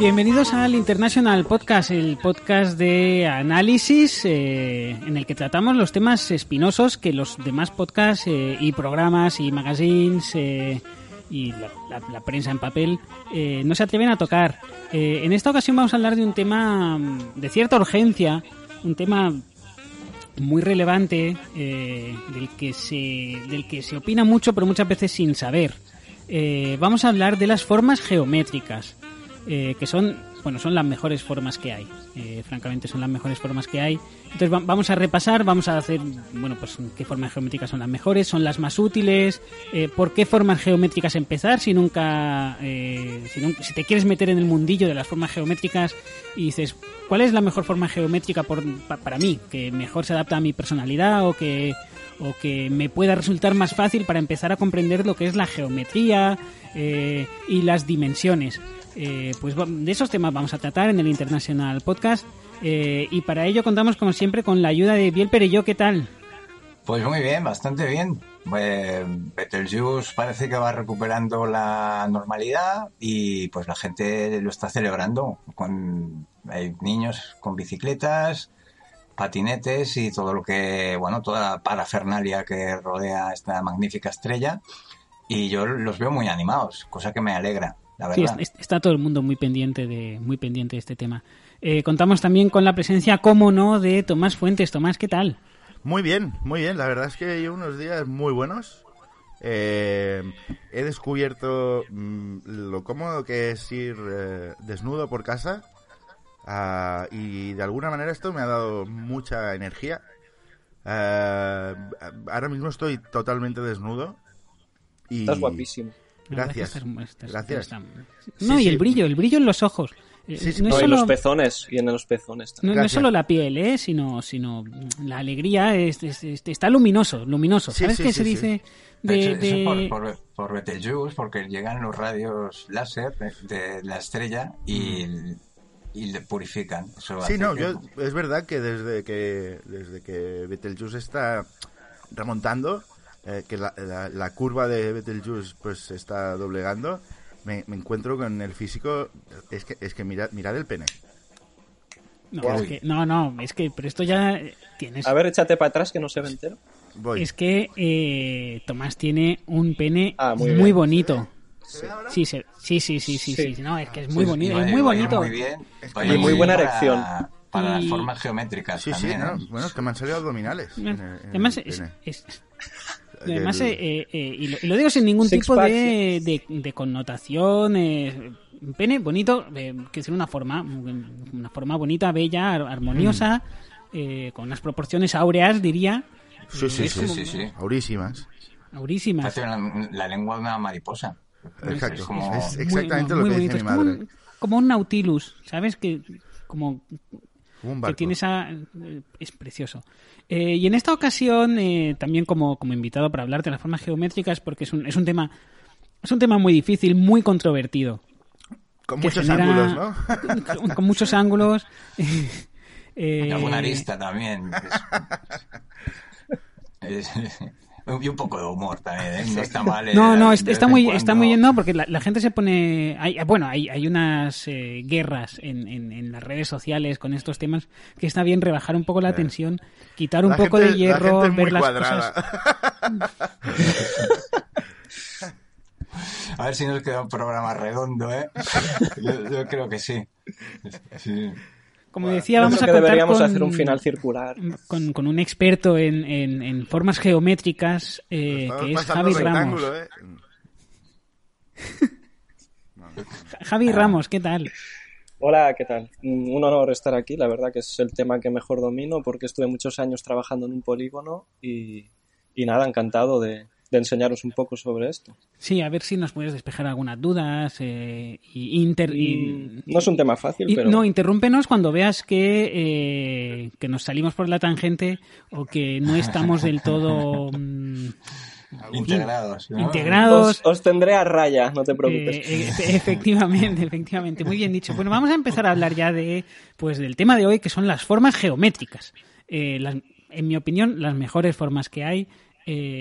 Bienvenidos al International Podcast, el podcast de análisis en el que tratamos los temas espinosos que los demás podcasts y programas y magazines y la prensa en papel no se atreven a tocar. En esta ocasión vamos a hablar de un tema de cierta urgencia, un tema muy relevante del que se opina mucho pero muchas veces sin saber. Vamos a hablar de las formas geométricas, que son las mejores formas que hay. Francamente son las mejores formas que hay. Entonces vamos a repasar, vamos a hacer pues qué formas geométricas son las mejores, son las más útiles, por qué formas geométricas empezar si te quieres meter en el mundillo de las formas geométricas y dices ¿cuál es la mejor forma geométrica para mí, que mejor se adapta a mi personalidad o que me pueda resultar más fácil para empezar a comprender lo que es la geometría y las dimensiones? Pues de esos temas vamos a tratar en el International Podcast y para ello contamos como siempre con la ayuda de Biel Perelló. ¿Qué tal? Pues muy bien, bastante bien. Betelgeuse parece que va recuperando la normalidad y pues la gente lo está celebrando. Hay niños con bicicletas, patinetes y todo toda la parafernalia que rodea esta magnífica estrella, y yo los veo muy animados, cosa que me alegra, la verdad. Sí, está todo el mundo muy pendiente de este tema. Contamos también con la presencia, cómo no, de Tomás Fuentes. Tomás, ¿qué tal? Muy bien, la verdad es que llevo unos días muy buenos. He descubierto lo cómodo que es ir desnudo por casa. Y de alguna manera esto me ha dado mucha energía. Ahora mismo estoy totalmente desnudo. Y... Estás guapísimo. Gracias. Gracias. No, y el brillo en los ojos. Sí, no, solo... en los pezones. Y en los pezones también. No es solo la piel, sino la alegría. Está luminoso. ¿Sabes qué se dice? Por Betelgeuse, porque llegan los rayos láser de la estrella y le purifican. Es verdad que desde que Betelgeuse está remontando, que la curva de Betelgeuse pues se está doblegando, me encuentro con el físico. Es que mirad el pene. Pero esto ya tienes. A ver, échate para atrás que no se ve entero. Voy. Es que Tomás tiene un pene muy bonito. Sí. Sí. No, es que es muy bonito, es muy bonito. Muy bien. Y muy buena erección. Para las formas geométricas también. Sí, bueno, es que me han salido abdominales. Además, y lo digo sin ningún tipo de connotación. Un pene bonito, que es una forma bonita, bella, armoniosa, con unas proporciones áureas, diría. Sí. Aurísimas. Parece la lengua de una mariposa. Exacto. Es exactamente lo que dice mi madre. Como un nautilus, ¿sabes? Que como un barco. Que tiene es precioso. Y en esta ocasión también como invitado para hablar de las formas geométricas, porque es un tema muy difícil, muy controvertido. Con muchos ángulos, ¿no? Con muchos ángulos. Y alguna arista también. Y un poco de humor también, no está mal. Está muy bien, ¿no? Porque la gente se pone... Hay unas guerras en las redes sociales con estos temas que está bien rebajar un poco la tensión, quitar un poco de hierro, ver las cosas. A ver si nos queda un programa redondo, ¿eh? Yo creo que sí. Como decía, vamos a contar deberíamos hacer un final circular. Con un experto en formas geométricas, que es Javi Ramos. Javi Ramos, ¿qué tal? Hola, ¿qué tal? Un honor estar aquí, la verdad que es el tema que mejor domino porque estuve muchos años trabajando en un polígono y nada, encantado de enseñaros un poco sobre esto. Sí, a ver si nos puedes despejar algunas dudas. No es un tema fácil, pero... No, interrúmpenos cuando veas que nos salimos por la tangente o que no estamos del todo... integrados, ¿no? Integrados. Os tendré a raya, no te preocupes. Efectivamente, muy bien dicho. Bueno, vamos a empezar a hablar ya del tema de hoy, que son las formas geométricas. En mi opinión, las mejores formas que hay.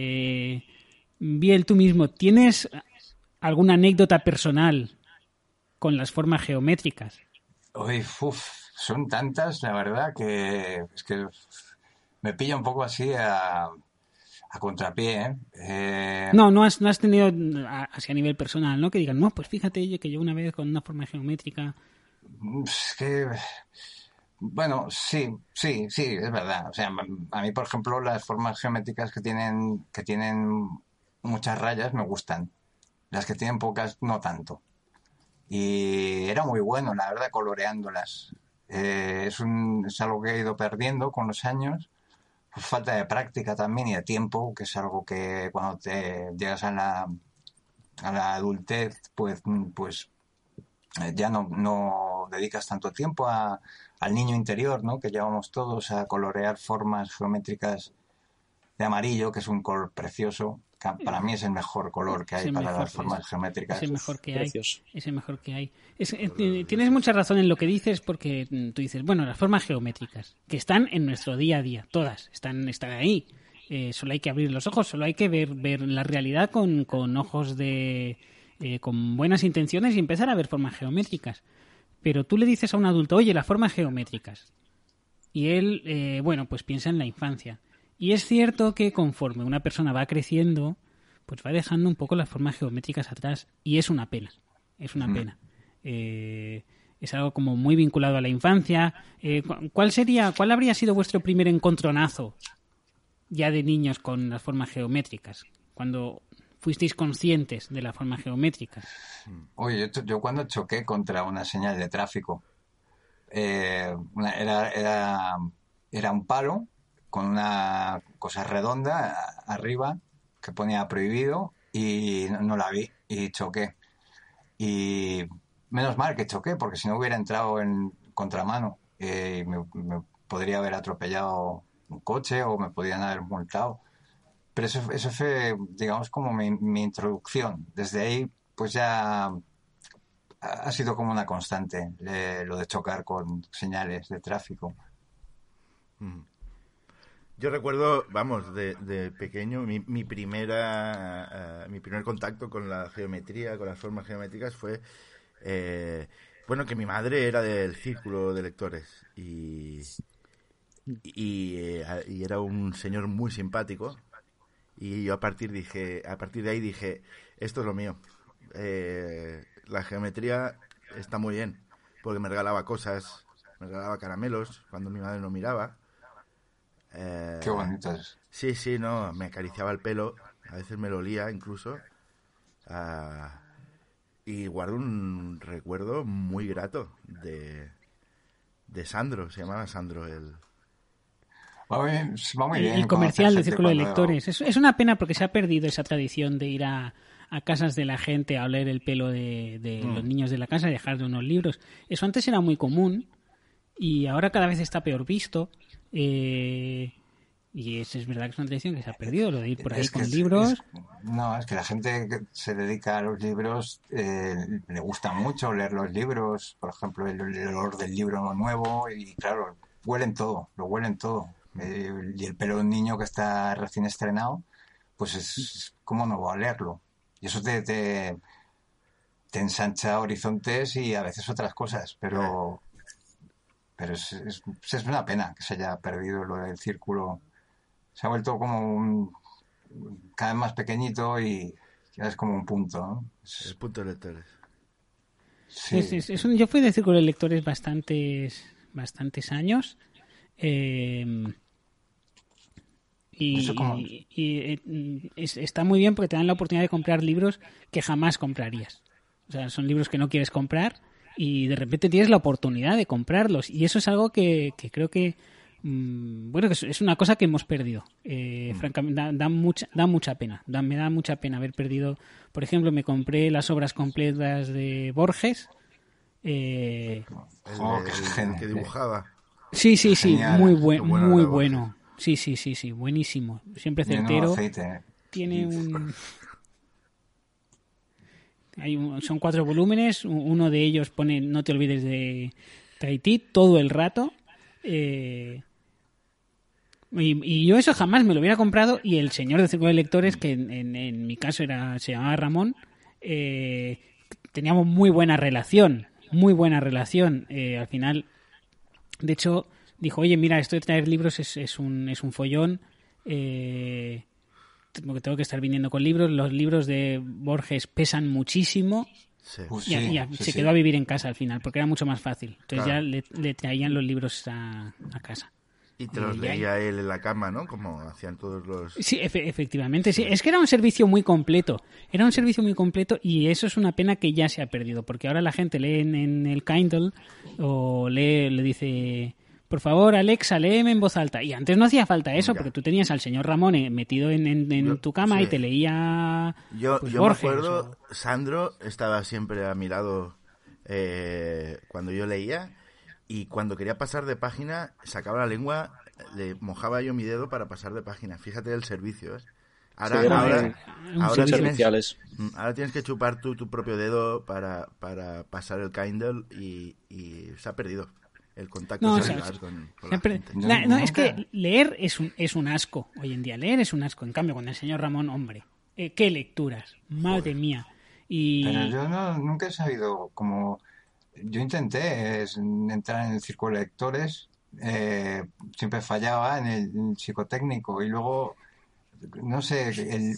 Biel, tú mismo, ¿tienes alguna anécdota personal con las formas geométricas? Uy, son tantas, la verdad, que es que me pilla un poco así a contrapié, ¿eh? No has tenido así a nivel personal, ¿no? Que digan, no, pues fíjate que yo una vez con una forma geométrica... Es que, bueno, sí, es verdad. O sea, a mí, por ejemplo, las formas geométricas que tienen muchas rayas me gustan. Las que tienen pocas, no tanto. Y era muy bueno, la verdad, coloreándolas. Es algo que he ido perdiendo con los años, por falta de práctica también y de tiempo, que es algo que cuando te llegas a la adultez, pues ya no dedicas tanto tiempo al niño interior, ¿no? Que llevamos todos a colorear formas geométricas de amarillo, que es un color precioso. Que para mí es el mejor color que Es hay el para mejor, las formas geométricas. es el mejor que hay. Precioso. Es el mejor que hay. Tienes mucha razón en lo que dices, porque tú dices, bueno, las formas geométricas, que están en nuestro día a día, todas, están ahí. Solo hay que abrir los ojos, solo hay que ver la realidad con ojos con buenas intenciones y empezar a ver formas geométricas. Pero tú le dices a un adulto, oye, las formas geométricas. Y él, bueno, pues piensa en la infancia. Y es cierto que conforme una persona va creciendo, pues va dejando un poco las formas geométricas atrás. Y es una pena. Es una pena. Es algo como muy vinculado a la infancia. ¿Cuál habría sido vuestro primer encontronazo ya de niños con las formas geométricas? Cuando fuisteis conscientes de las formas geométricas. Oye, yo cuando choqué contra una señal de tráfico, era un palo con una cosa redonda arriba que ponía prohibido y no la vi y choqué. Y menos mal que choqué, porque si no hubiera entrado en contramano y me podría haber atropellado un coche o me podrían haber multado. Pero eso fue, digamos, como mi introducción. Desde ahí, pues ya ha sido como una constante lo de chocar con señales de tráfico. Yo recuerdo, vamos, de pequeño, mi primer contacto con la geometría, con las formas geométricas fue, bueno, que mi madre era del círculo de lectores y era un señor muy simpático y yo a partir de ahí dije, esto es lo mío. La geometría está muy bien porque me regalaba cosas, me regalaba caramelos cuando mi madre no miraba. Qué bonito es. Sí, no, me acariciaba el pelo, a veces me lo olía incluso. Y guardo un recuerdo muy grato de Sandro, se llamaba Sandro Va muy bien el comercial del gente Círculo de cuando- Lectores. Es una pena porque se ha perdido esa tradición de ir a casas de la gente a oler el pelo de los niños de la casa y dejarle unos libros. Eso antes era muy común y ahora cada vez está peor visto. Y es verdad que es una tradición que se ha perdido, lo de ir por ahí Es que con libros. es que la gente que se dedica a los libros le gusta mucho leer los libros, por ejemplo, el olor del libro nuevo y claro, lo huelen todo. Y el pelo de un niño que está recién estrenado, pues ¿cómo no va a olerlo? Y eso te ensancha horizontes y a veces otras cosas, pero es una pena que se haya perdido lo del círculo. Se ha vuelto como cada vez más pequeñito y ya es como un punto, ¿no? el punto de lectores. Sí. Yo fui de Círculo de Lectores bastantes años. Eso como- Está muy bien porque te dan la oportunidad de comprar libros que jamás comprarías. O sea, son libros que no quieres comprar y de repente tienes la oportunidad de comprarlos. Y eso es algo que creo que bueno, que es una cosa que hemos perdido. Francamente, da mucha pena. Me da mucha pena haber perdido. Por ejemplo, me compré las obras completas de Borges. El que dibujaba. Sí, Genial. muy Qué bueno muy era bueno. Sí, buenísimo. Siempre Menudo certero. aceite. Tiene son 4 volúmenes. Uno de ellos pone no te olvides de Tahití todo el rato. Y yo eso jamás me lo hubiera comprado. Y el señor de Círculo de Lectores, que en mi caso se llamaba Ramón, teníamos muy buena relación. Al final, de hecho, dijo, oye, mira, esto de traer libros es un follón. Tengo que estar viniendo con libros. Los libros de Borges pesan muchísimo. Sí. Se quedó a vivir en casa al final, porque era mucho más fácil. Entonces Claro. ya le traían los libros a casa. Y te los leía él en la cama, ¿no? Como hacían todos los... Sí, efectivamente, sí. Es que era un servicio muy completo. Y eso es una pena que ya se ha perdido, porque ahora la gente lee en el Kindle o le dice, por favor, Alexa, léeme en voz alta. Y antes no hacía falta eso, porque tú tenías al señor Ramón metido en tu cama y te leía Yo Borges, me acuerdo, Sandro estaba siempre a mi lado cuando yo leía, y cuando quería pasar de página sacaba la lengua, le mojaba yo mi dedo para pasar de página. Fíjate el servicio, ¿eh? Ahora tienes que chupar tú tu propio dedo para pasar el Kindle y se ha perdido el contacto con la gente. Es que leer es un asco hoy en día. Leer es un asco. En cambio, con el señor Ramón, hombre, qué lecturas, madre mía. Pero yo nunca he sabido cómo... Yo intenté entrar en el círculo de lectores, siempre fallaba en el psicotécnico y luego, no sé,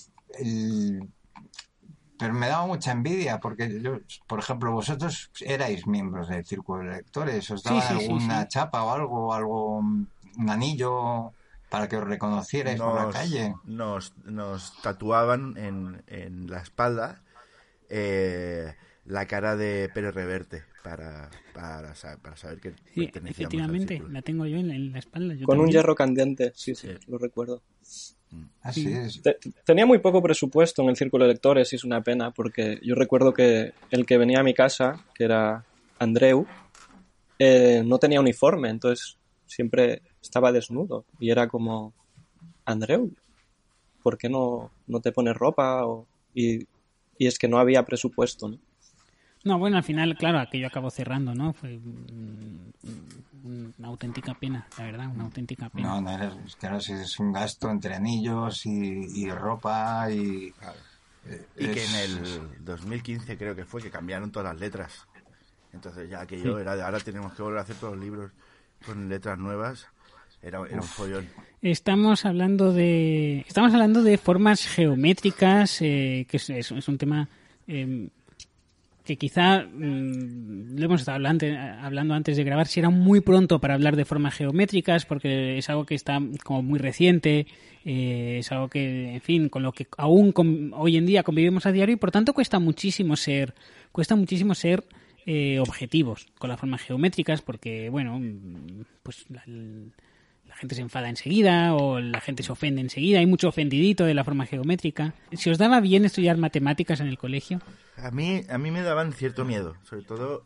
pero me daba mucha envidia porque yo, por ejemplo, vosotros erais miembros del círculo de lectores, os daban alguna chapa o algo, un anillo para que os reconocierais por la calle. Nos tatuaban en la espalda la cara de Pérez Reverte para saber que pertenecíamos efectivamente, al círculo. la tengo yo en la espalda. Con un hierro candente, sí, lo recuerdo. Así es. Tenía muy poco presupuesto en el círculo de lectores y es una pena porque yo recuerdo que el que venía a mi casa, que era Andreu, no tenía uniforme, entonces siempre estaba desnudo y era como, Andreu, ¿por qué no te pones ropa? Y es que no había presupuesto, ¿no? No, bueno, al final, claro, aquello acabó cerrando, ¿no? Fue una auténtica pena, la verdad, una auténtica pena. Es que ahora sí es un gasto entre anillos y ropa y... Y que en el 2015 creo que fue que cambiaron todas las letras. Entonces ya aquello era de ahora tenemos que volver a hacer todos los libros con letras nuevas. Era un follón. Estamos hablando de formas geométricas, que es un tema que quizá lo hemos estado hablando antes de grabar, si era muy pronto para hablar de formas geométricas, porque es algo que está como muy reciente, es algo que, en fin, con lo que aún hoy en día convivimos a diario y por tanto cuesta muchísimo ser objetivos con las formas geométricas, porque, bueno, pues la gente se enfada enseguida o la gente se ofende enseguida. Hay mucho ofendidito de la forma geométrica. ¿Si os daba bien estudiar matemáticas en el colegio? A mí me daban cierto miedo. Sobre todo,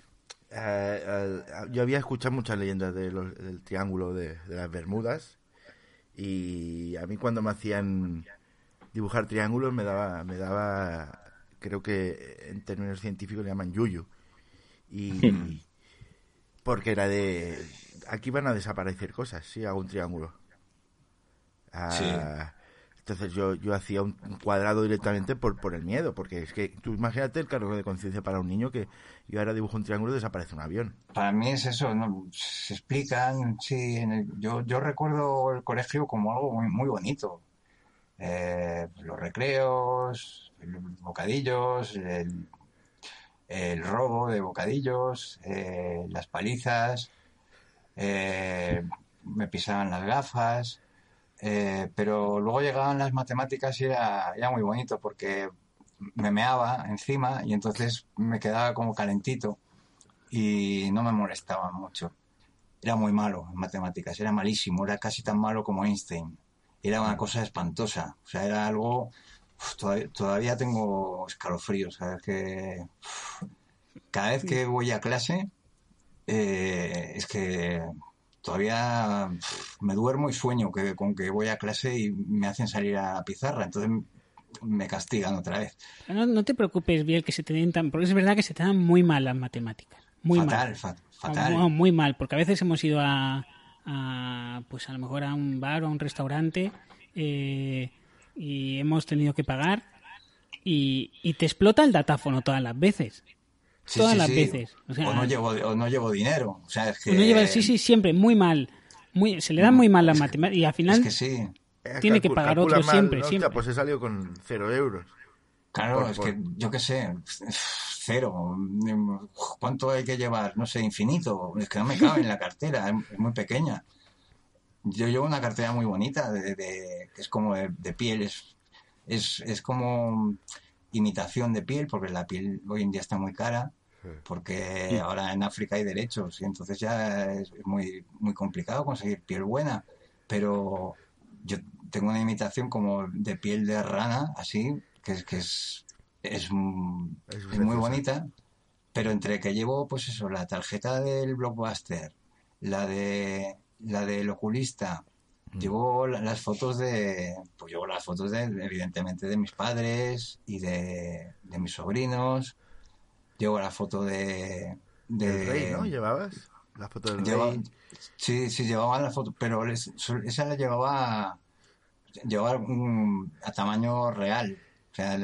yo había escuchado muchas leyendas del triángulo de las Bermudas. Y a mí cuando me hacían dibujar triángulos me daba creo que en términos científicos le llaman yuyu. Y porque era de... Aquí van a desaparecer cosas si hago un triángulo. Sí. Entonces yo hacía un cuadrado directamente por el miedo, porque es que tú imagínate el cargo de conciencia para un niño que yo ahora dibujo un triángulo y desaparece un avión. Para mí es eso, ¿no? Se explican, sí, yo recuerdo el colegio como algo muy, muy bonito. Los recreos, los bocadillos, el robo de bocadillos, las palizas, me pisaban las gafas, pero luego llegaban las matemáticas y era muy bonito porque me meaba encima y entonces me quedaba como calentito y no me molestaba mucho. Era muy malo en matemáticas, era malísimo, era casi tan malo como Einstein. Era una cosa espantosa, o sea, era algo... Todavía tengo escalofríos, ¿sabes? Que cada vez que voy a clase es que todavía me duermo y sueño con que voy a clase y me hacen salir a la pizarra, entonces me castigan otra vez. No te preocupes, Biel, que se te den porque es verdad que se te dan muy mal las matemáticas. Muy fatal. Muy mal, porque a veces hemos ido pues a lo mejor a un bar o a un restaurante y hemos tenido que pagar y te explota el datáfono todas las veces. Sí, Todas sí, las sí. veces. O sea, O no llevo dinero. O sea, es que... uno lleva, sí, siempre, muy mal. Se le dan muy mal las matemáticas y al final Es que sí. tiene que pagar Calcula otro mal, siempre, ¿no? siempre. Hostia, pues he salido con 0 euros. Claro, es que yo qué sé, 0. ¿Cuánto hay que llevar? No sé, infinito. Es que no me cabe en la cartera, es muy pequeña. Yo llevo una cartera muy bonita, que es como de piel, es como imitación de piel, porque la piel hoy en día está muy cara, porque ahora en África hay derechos, y entonces ya es muy, muy complicado conseguir piel buena. Pero yo tengo una imitación como de piel de rana, así, es muy preciosa. bonita, pero entre que llevo, pues eso, la tarjeta del Blockbuster, la del oculista, llevo las fotos llevo las fotos evidentemente, de mis padres y de mis sobrinos, llevo la foto El rey, ¿no? ¿Llevabas la foto del lleva- rey? sí, llevaba la foto, pero esa la llevaba a tamaño real. O sea,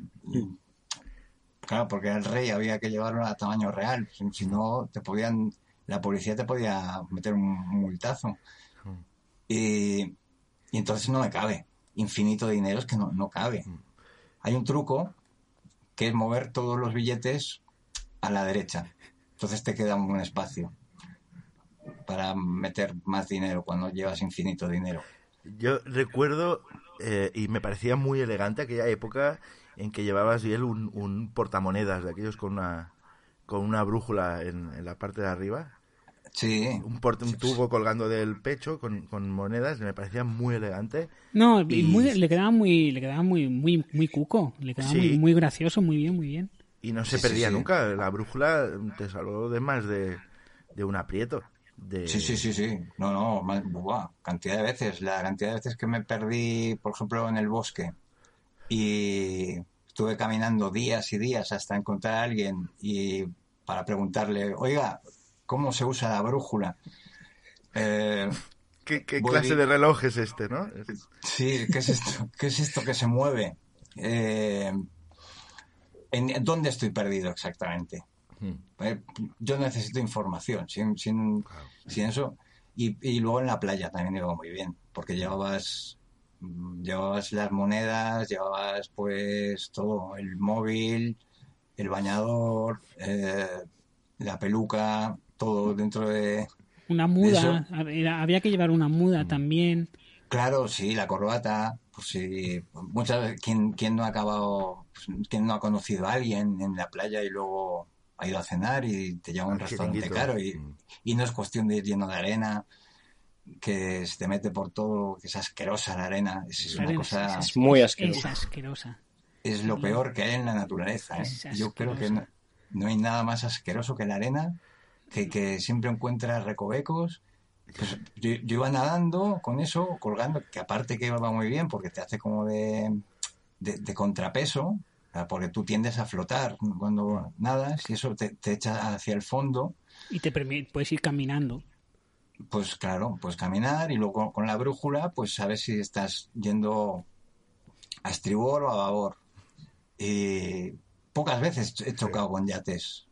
claro, porque el rey había que llevarlo a tamaño real. Si no, la policía te podía meter un multazo. Y entonces no me cabe. Infinito de dinero es que no cabe. Hay un truco que es mover todos los billetes a la derecha. Entonces te queda un espacio para meter más dinero cuando llevas infinito dinero. Yo recuerdo, y me parecía muy elegante aquella época en que llevabas bien un portamonedas de aquellos con una brújula en la parte de arriba. Sí. Un tubo colgando del pecho con monedas, me parecía muy elegante. No, y le quedaba muy cuco, le quedaba Sí. muy gracioso, muy bien, muy bien. Y no se Sí, perdía sí, sí. nunca. La brújula te salvó de más de un aprieto. Sí. No, buah, cantidad de veces. La cantidad de veces que me perdí, por ejemplo, en el bosque y estuve caminando días y días hasta encontrar a alguien y para preguntarle, oiga, ¿cómo se usa la brújula? ¿Qué clase de reloj es este, no? Sí, ¿qué es esto? ¿Qué es esto que se mueve? ¿Dónde estoy perdido exactamente? Yo necesito información. Sin eso. Y luego en la playa también iba muy bien, porque llevabas las monedas, llevabas pues todo, el móvil, el bañador, la peluca, todo dentro de Una eso. muda, había que llevar una muda también. Claro, sí, la corbata, pues sí, muchas veces, ¿quién no ha acabado, quién no ha conocido a alguien en la playa y luego ha ido a cenar y te lleva a un restaurante chiringuito. caro y no es cuestión de ir lleno de arena, que se te mete por todo, que es asquerosa la arena, es una cosa, Es muy asqueroso. Es asquerosa. es lo peor que hay en la naturaleza, ¿eh? Es Yo creo que asquerosa. no hay nada más asqueroso que la arena, que siempre encuentras recovecos. Pues yo iba nadando con eso, colgando, que aparte que iba muy bien porque te hace como de contrapeso, o sea, porque tú tiendes a flotar cuando nadas y eso te echa hacia el fondo. Y puedes ir caminando. Pues claro, pues caminar y luego con la brújula pues sabes si estás yendo a estribor o a babor. Y pocas veces he chocado con yates.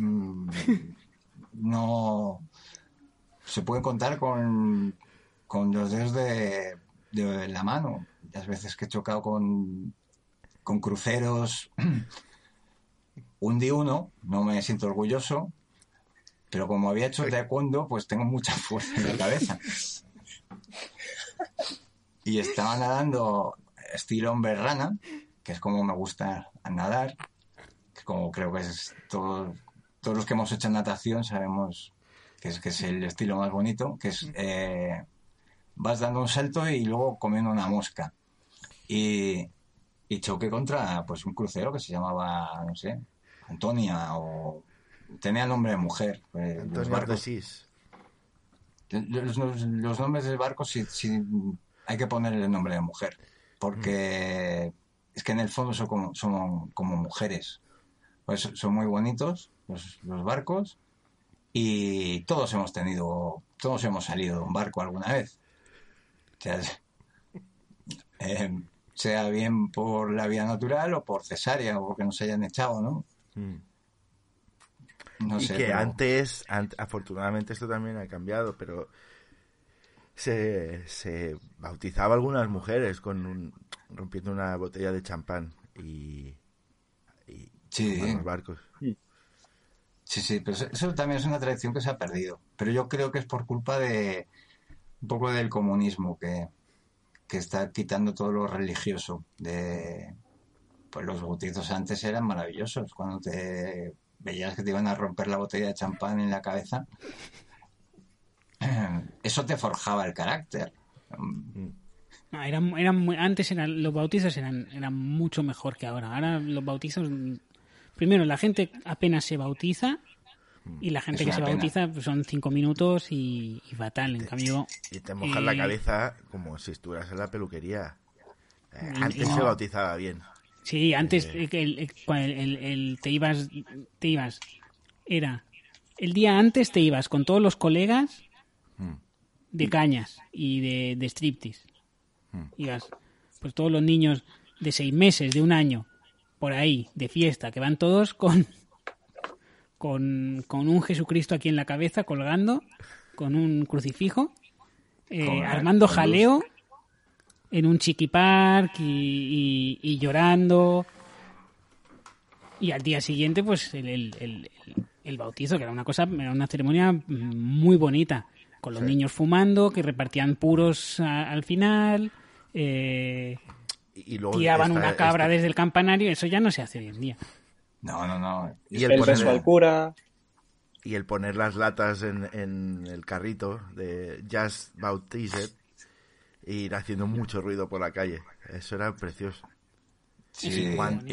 No se puede contar con los dedos de la mano. Las veces que he chocado con cruceros, hundí uno, no me siento orgulloso, pero como había hecho taekwondo, pues tengo mucha fuerza en la cabeza. Y estaba nadando estilo hombre rana, que es como me gusta nadar, que como creo que es todos los que hemos hecho natación sabemos que es el estilo más bonito, que es vas dando un salto y luego comiendo una mosca. Y choqué contra pues un crucero que se llamaba, no sé, Antonia, o tenía nombre de mujer. Los Antonio barcos, Ardesís. los nombres de barcos sí hay que ponerle el nombre de mujer, porque es que en el fondo son como mujeres. Pues son muy bonitos los barcos y todos hemos salido de un barco alguna vez. O sea, sea bien por la vía natural o por cesárea, o porque no se hayan echado, ¿no? No Y sé, que pero... antes, afortunadamente esto también ha cambiado, pero se bautizaba a algunas mujeres rompiendo una botella de champán y Sí, quemando los barcos. sí, pero eso también es una tradición que se ha perdido. Pero yo creo que es por culpa de un poco del comunismo que está quitando todo lo religioso. Pues los bautizos antes eran maravillosos. Cuando te veías que te iban a romper la botella de champán en la cabeza, eso te forjaba el carácter. No, antes los bautizos eran mucho mejor que ahora. Ahora los bautizos, primero la gente apenas se bautiza y la gente Es que una se pena. bautiza pues, son 5 minutos y fatal. En cambio, Y te mojas la cabeza como si estuvieras en la peluquería. Antes no. se bautizaba bien. Sí, antes te ibas, era el día antes te ibas con todos los colegas de cañas y de striptease. Ibas, pues todos los niños de 6 meses, de 1 año, por ahí, de fiesta, que van todos con un Jesucristo aquí en la cabeza, colgando, con un crucifijo, armando con jaleo en un chiqui park y llorando. Y al día siguiente, pues el bautizo, que era una ceremonia muy bonita, con los niños fumando, que repartían puros al final, Y luego tiraban una cabra desde el campanario. Eso ya no se hace hoy en día. No. Y El beso al cura. Y el poner las latas en el carrito de Just Baptized e ir haciendo mucho ruido por la calle. Eso era precioso. Sí.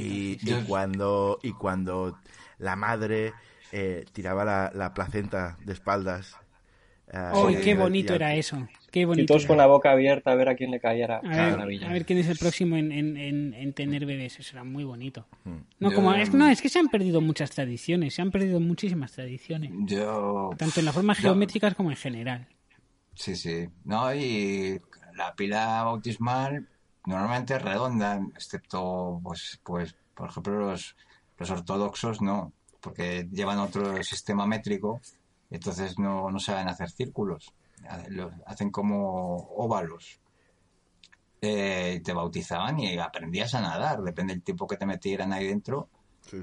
Y cuando la madre tiraba la placenta de espaldas. ¡Ay, qué bonito era eso! ¡Qué bonito! Y todos era. con la boca abierta a ver a quién le cayera. A ver quién es el próximo en tener bebés. Eso era muy bonito. No, Yo- es que se han perdido muchas tradiciones. Se han perdido muchísimas tradiciones. Yo... Tanto en las formas geométricas como en general. Sí. No, y la pila bautismal normalmente es redonda, excepto, pues por ejemplo, los ortodoxos no, porque llevan otro sistema métrico, entonces no saben hacer círculos, hacen como óvalos. Te bautizaban y aprendías a nadar, depende del tiempo que te metieran ahí dentro. Sí.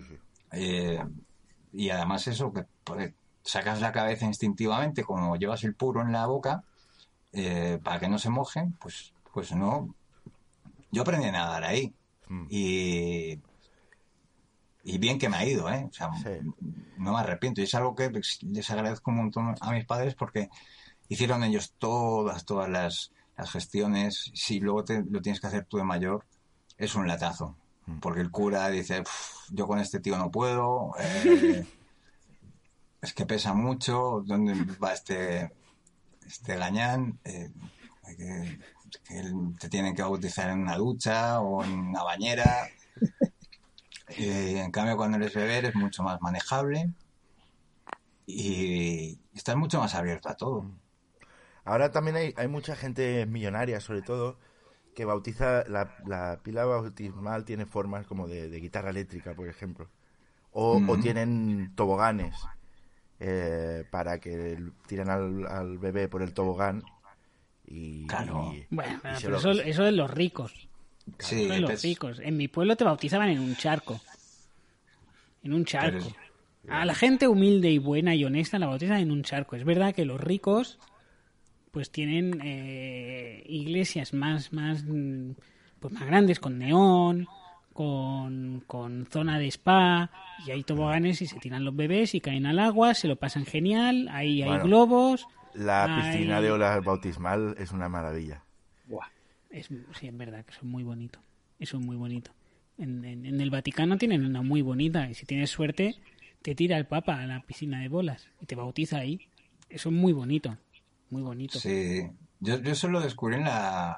Y además eso, que pues, sacas la cabeza instintivamente, como llevas el puro en la boca, para que no se mojen, pues no. Yo aprendí a nadar ahí. Y bien que me ha ido, ¿eh? O sea, no me arrepiento. Y es algo que les agradezco un montón a mis padres porque hicieron ellos todas las gestiones. Si luego lo tienes que hacer tú de mayor, es un latazo. Porque el cura dice, yo con este tío no puedo, es que pesa mucho, ¿dónde va este gañán? Que te tienen que bautizar en una ducha o en una bañera. En cambio, cuando eres bebé eres mucho más manejable y estás mucho más abierto a todo. Ahora también hay mucha gente millonaria, sobre todo, que bautiza la pila bautismal, tiene formas como de guitarra eléctrica, por ejemplo. O tienen toboganes para que tiren al bebé por el tobogán. Claro. Bueno, pero eso de los ricos. Sí, Eso de los ricos. En mi pueblo te bautizaban en un charco. En un charco. A la gente humilde y buena y honesta la bautizan en un charco. Es verdad que los ricos pues tienen iglesias más grandes, con neón, con zona de spa, y hay toboganes y se tiran los bebés y caen al agua, se lo pasan genial, ahí hay globos. La piscina de olas bautismal es una maravilla. Buah. Sí, es verdad que eso es muy bonito. Eso es muy bonito. En el Vaticano tienen una muy bonita, y si tienes suerte te tira el Papa a la piscina de bolas y te bautiza ahí. Eso es muy bonito. Muy bonito. Sí, yo eso lo descubrí en la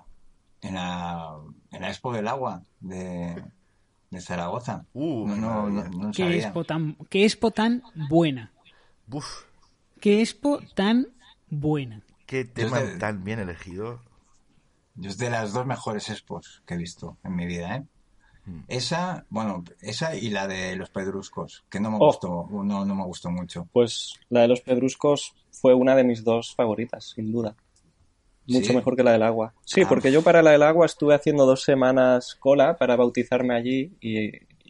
Expo del Agua de Zaragoza. No sabía. ¿Qué expo tan buena? Uf, ¿Qué expo tan buena? qué tema tan bien elegido. Yo es de las 2 mejores expos que he visto en mi vida, ¿eh? Esa y la de los pedruscos, que no me gustó, no me gustó mucho. Pues la de los pedruscos fue una de mis 2 favoritas, sin duda. Mucho ¿Sí? mejor que la del agua. Sí, porque yo para la del agua estuve haciendo 2 semanas cola para bautizarme allí y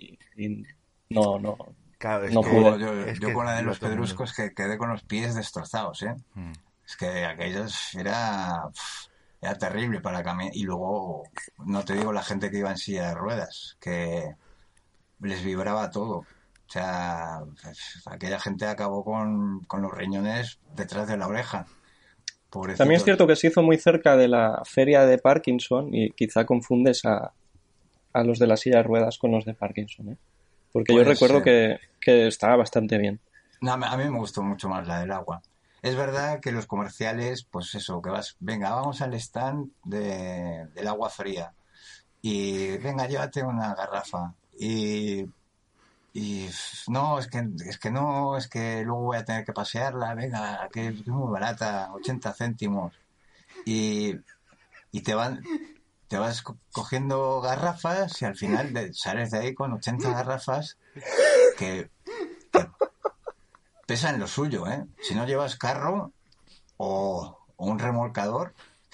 no Claro, no pude. Yo con la de los pedruscos que quedé con los pies destrozados, ¿eh? Es que aquellos era terrible para caminar. Y luego, no te digo la gente que iba en silla de ruedas, que les vibraba todo. O sea, aquella gente acabó con los riñones detrás de la oreja. Pobrecitos. También es cierto que se hizo muy cerca de la feria de Parkinson y quizá confundes a los de la silla de ruedas con los de Parkinson, ¿eh? Porque yo recuerdo que estaba bastante bien. No, a mí me gustó mucho más la del agua. Es verdad que los comerciales, pues eso, que venga, vamos al stand del agua fría y venga, llévate una garrafa y no, es que luego voy a tener que pasearla, venga, que es muy barata, 80 céntimos y te vas cogiendo garrafas y al final sales de ahí con 80 garrafas que pesan lo suyo, ¿eh? Si no llevas carro o un remolcador,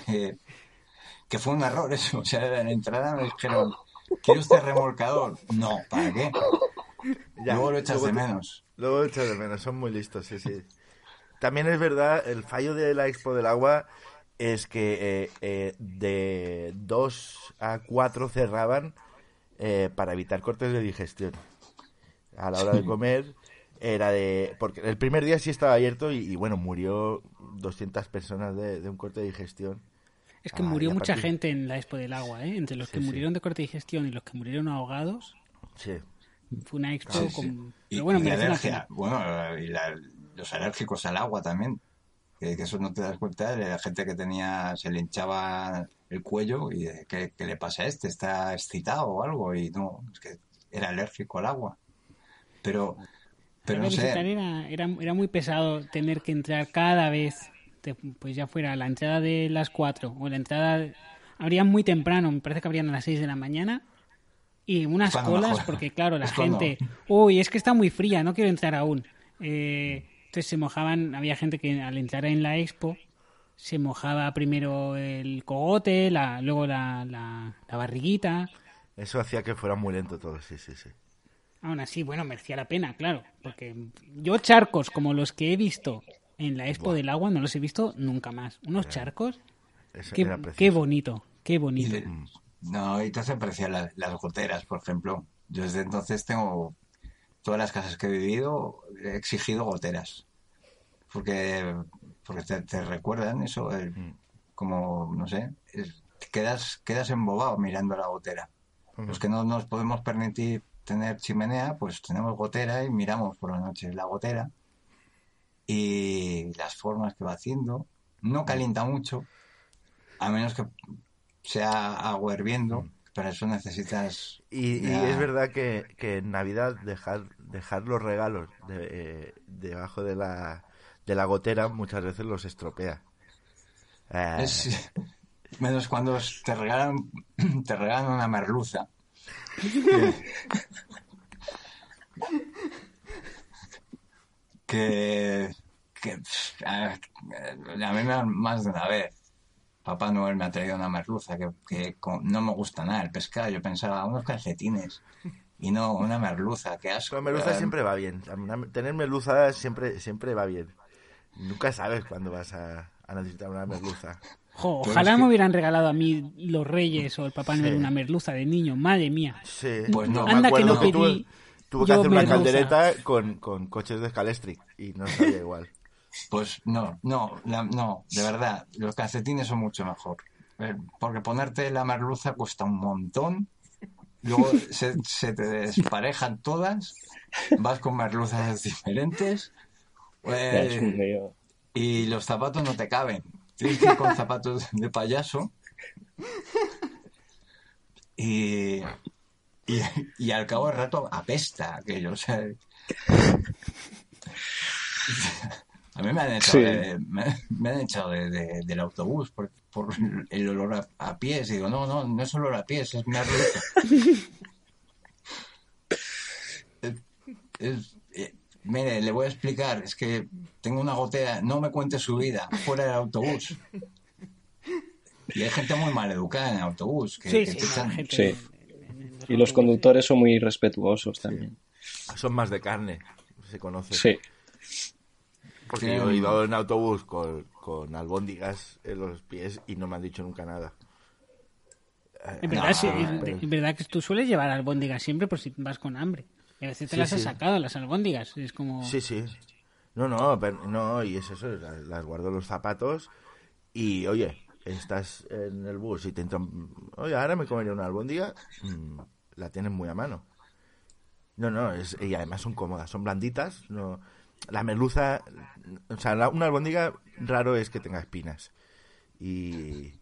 que fue un error eso. O sea, en la entrada me dijeron, ¿quiere usted remolcador? No, ¿para qué? Ya, luego lo echas de menos. Luego lo echas de menos, son muy listos, sí. También es verdad, el fallo de la Expo del Agua es que de 2 a 4 cerraban para evitar cortes de digestión. A la hora de comer era porque el primer día sí estaba abierto y bueno, murió 200 personas de un corte de digestión. Es que murió mucha gente en la Expo del Agua, ¿eh? Entre los que murieron de corte de digestión y los que murieron ahogados. Sí. Fue una Expo con... Pero bueno, y merece la alergia. pena. Bueno, y los alérgicos al agua también. Que eso no te das cuenta de la gente que se le hinchaba el cuello y ¿qué le pasa a este? ¿Está excitado o algo? Y no, es que era alérgico al agua. Pero no sé. Era muy pesado tener que entrar cada vez, pues ya fuera la entrada de las 4 o la entrada... Abrían muy temprano, me parece que abrían a las 6 de la mañana y unas colas porque claro, la gente... Uy, es que está muy fría, no quiero entrar aún. Entonces se mojaban, había gente que al entrar en la Expo se mojaba primero el cogote, luego la barriguita. Eso hacía que fuera muy lento todo, sí. Aún así, bueno, merecía la pena, claro, porque yo charcos como los que he visto en la Expo del Agua no los he visto nunca más. Unos charcos, qué bonito, qué bonito. Y te hace apreciar las goteras, por ejemplo. Yo desde entonces tengo, todas las casas que he vivido, he exigido goteras, porque te recuerdan eso, como, no sé, quedas embobado mirando la gotera. Los que no nos podemos permitir tener chimenea, pues tenemos gotera y miramos por la noche la gotera y las formas que va haciendo. No calienta mucho, a menos que sea agua hirviendo, para eso necesitas... Y es verdad que en Navidad dejar los regalos debajo de la gotera muchas veces los estropea. Menos cuando te regalan una merluza. que a mí más de una vez Papá Noel me ha traído una merluza que no me gusta nada el pescado. Yo pensaba unos calcetines y no una merluza, qué asco. La merluza siempre va bien. Tener merluza siempre va bien. Nunca sabes cuándo vas a necesitar una merluza. Ojalá me hubieran regalado a mí los Reyes o el Papá Noel una merluza de niño, madre mía. Sí. Pues no. Anda que no pedí. Tuve que hacer una caldereta con coches de Scalestric y no sabía igual. Pues no, de verdad, los calcetines son mucho mejor. Porque ponerte la merluza cuesta un montón, luego se te desparejan todas, vas con merluzas diferentes y los zapatos no te caben. Tienes que ir con zapatos de payaso y al cabo del rato apesta aquello, o sea... A mí me han echado, me han echado del autobús por el olor a pies. Y digo, no es olor a pies, es merluza. Mire, le voy a explicar, es que tengo una gotera, no me cuente su vida, fuera del autobús. Y hay gente muy mal educada en el autobús. Que te echan... Sí. Y los conductores son muy respetuosos también. Son más de carne, se conoce. Sí. Porque yo he ido en autobús con albóndigas en los pies y no me han dicho nunca nada. En verdad, es verdad que tú sueles llevar albóndigas siempre por si vas con hambre. Y a veces te las has sacado, las albóndigas. Es como... Sí. No, y es eso, las guardo en los zapatos y, oye, estás en el bus y te entran... Oye, ahora me comería una albóndiga, la tienes muy a mano. Y además son cómodas, son blanditas, no... La merluza, o sea, una albóndiga raro es que tenga espinas. Y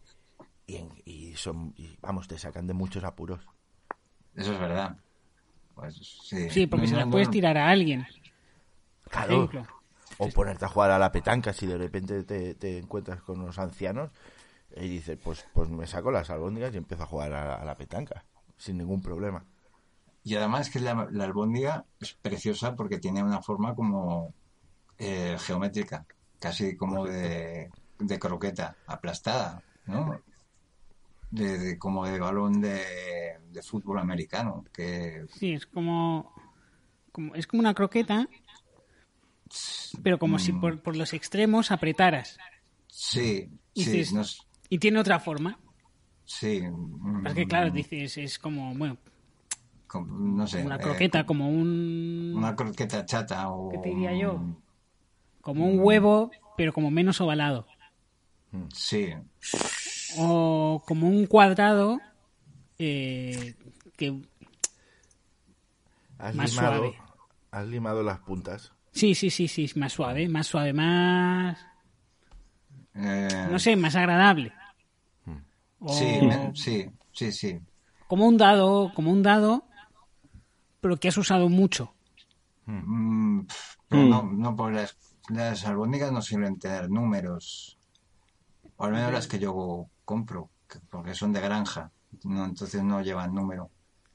vamos, te sacan de muchos apuros. Eso es verdad. Pues, sí, porque se las puedes tirar a alguien. Claro. O ponerte a jugar a la petanca si de repente te encuentras con unos ancianos y dices, pues me saco las albóndigas y empiezo a jugar a la petanca sin ningún problema. Y además que la albóndiga es preciosa porque tiene una forma como geométrica, casi como de croqueta aplastada, ¿no? Como de balón de fútbol americano. Sí, es como una croqueta, pero como si por los extremos apretaras. Sí, y tiene otra forma. Sí. Porque claro, dices, es como, bueno... no sé. Una croqueta, como un... Una croqueta chata o... ¿Qué te diría yo? Como un huevo, pero como menos ovalado. Sí. O como un cuadrado que... más suave. Has limado las puntas. Sí, más suave, más... no sé, más agradable. Sí. Como un dado, pero que has usado mucho. Pero no, pues las albóndigas no suelen tener números. O al menos las que yo compro, porque son de granja. No, entonces no llevan número.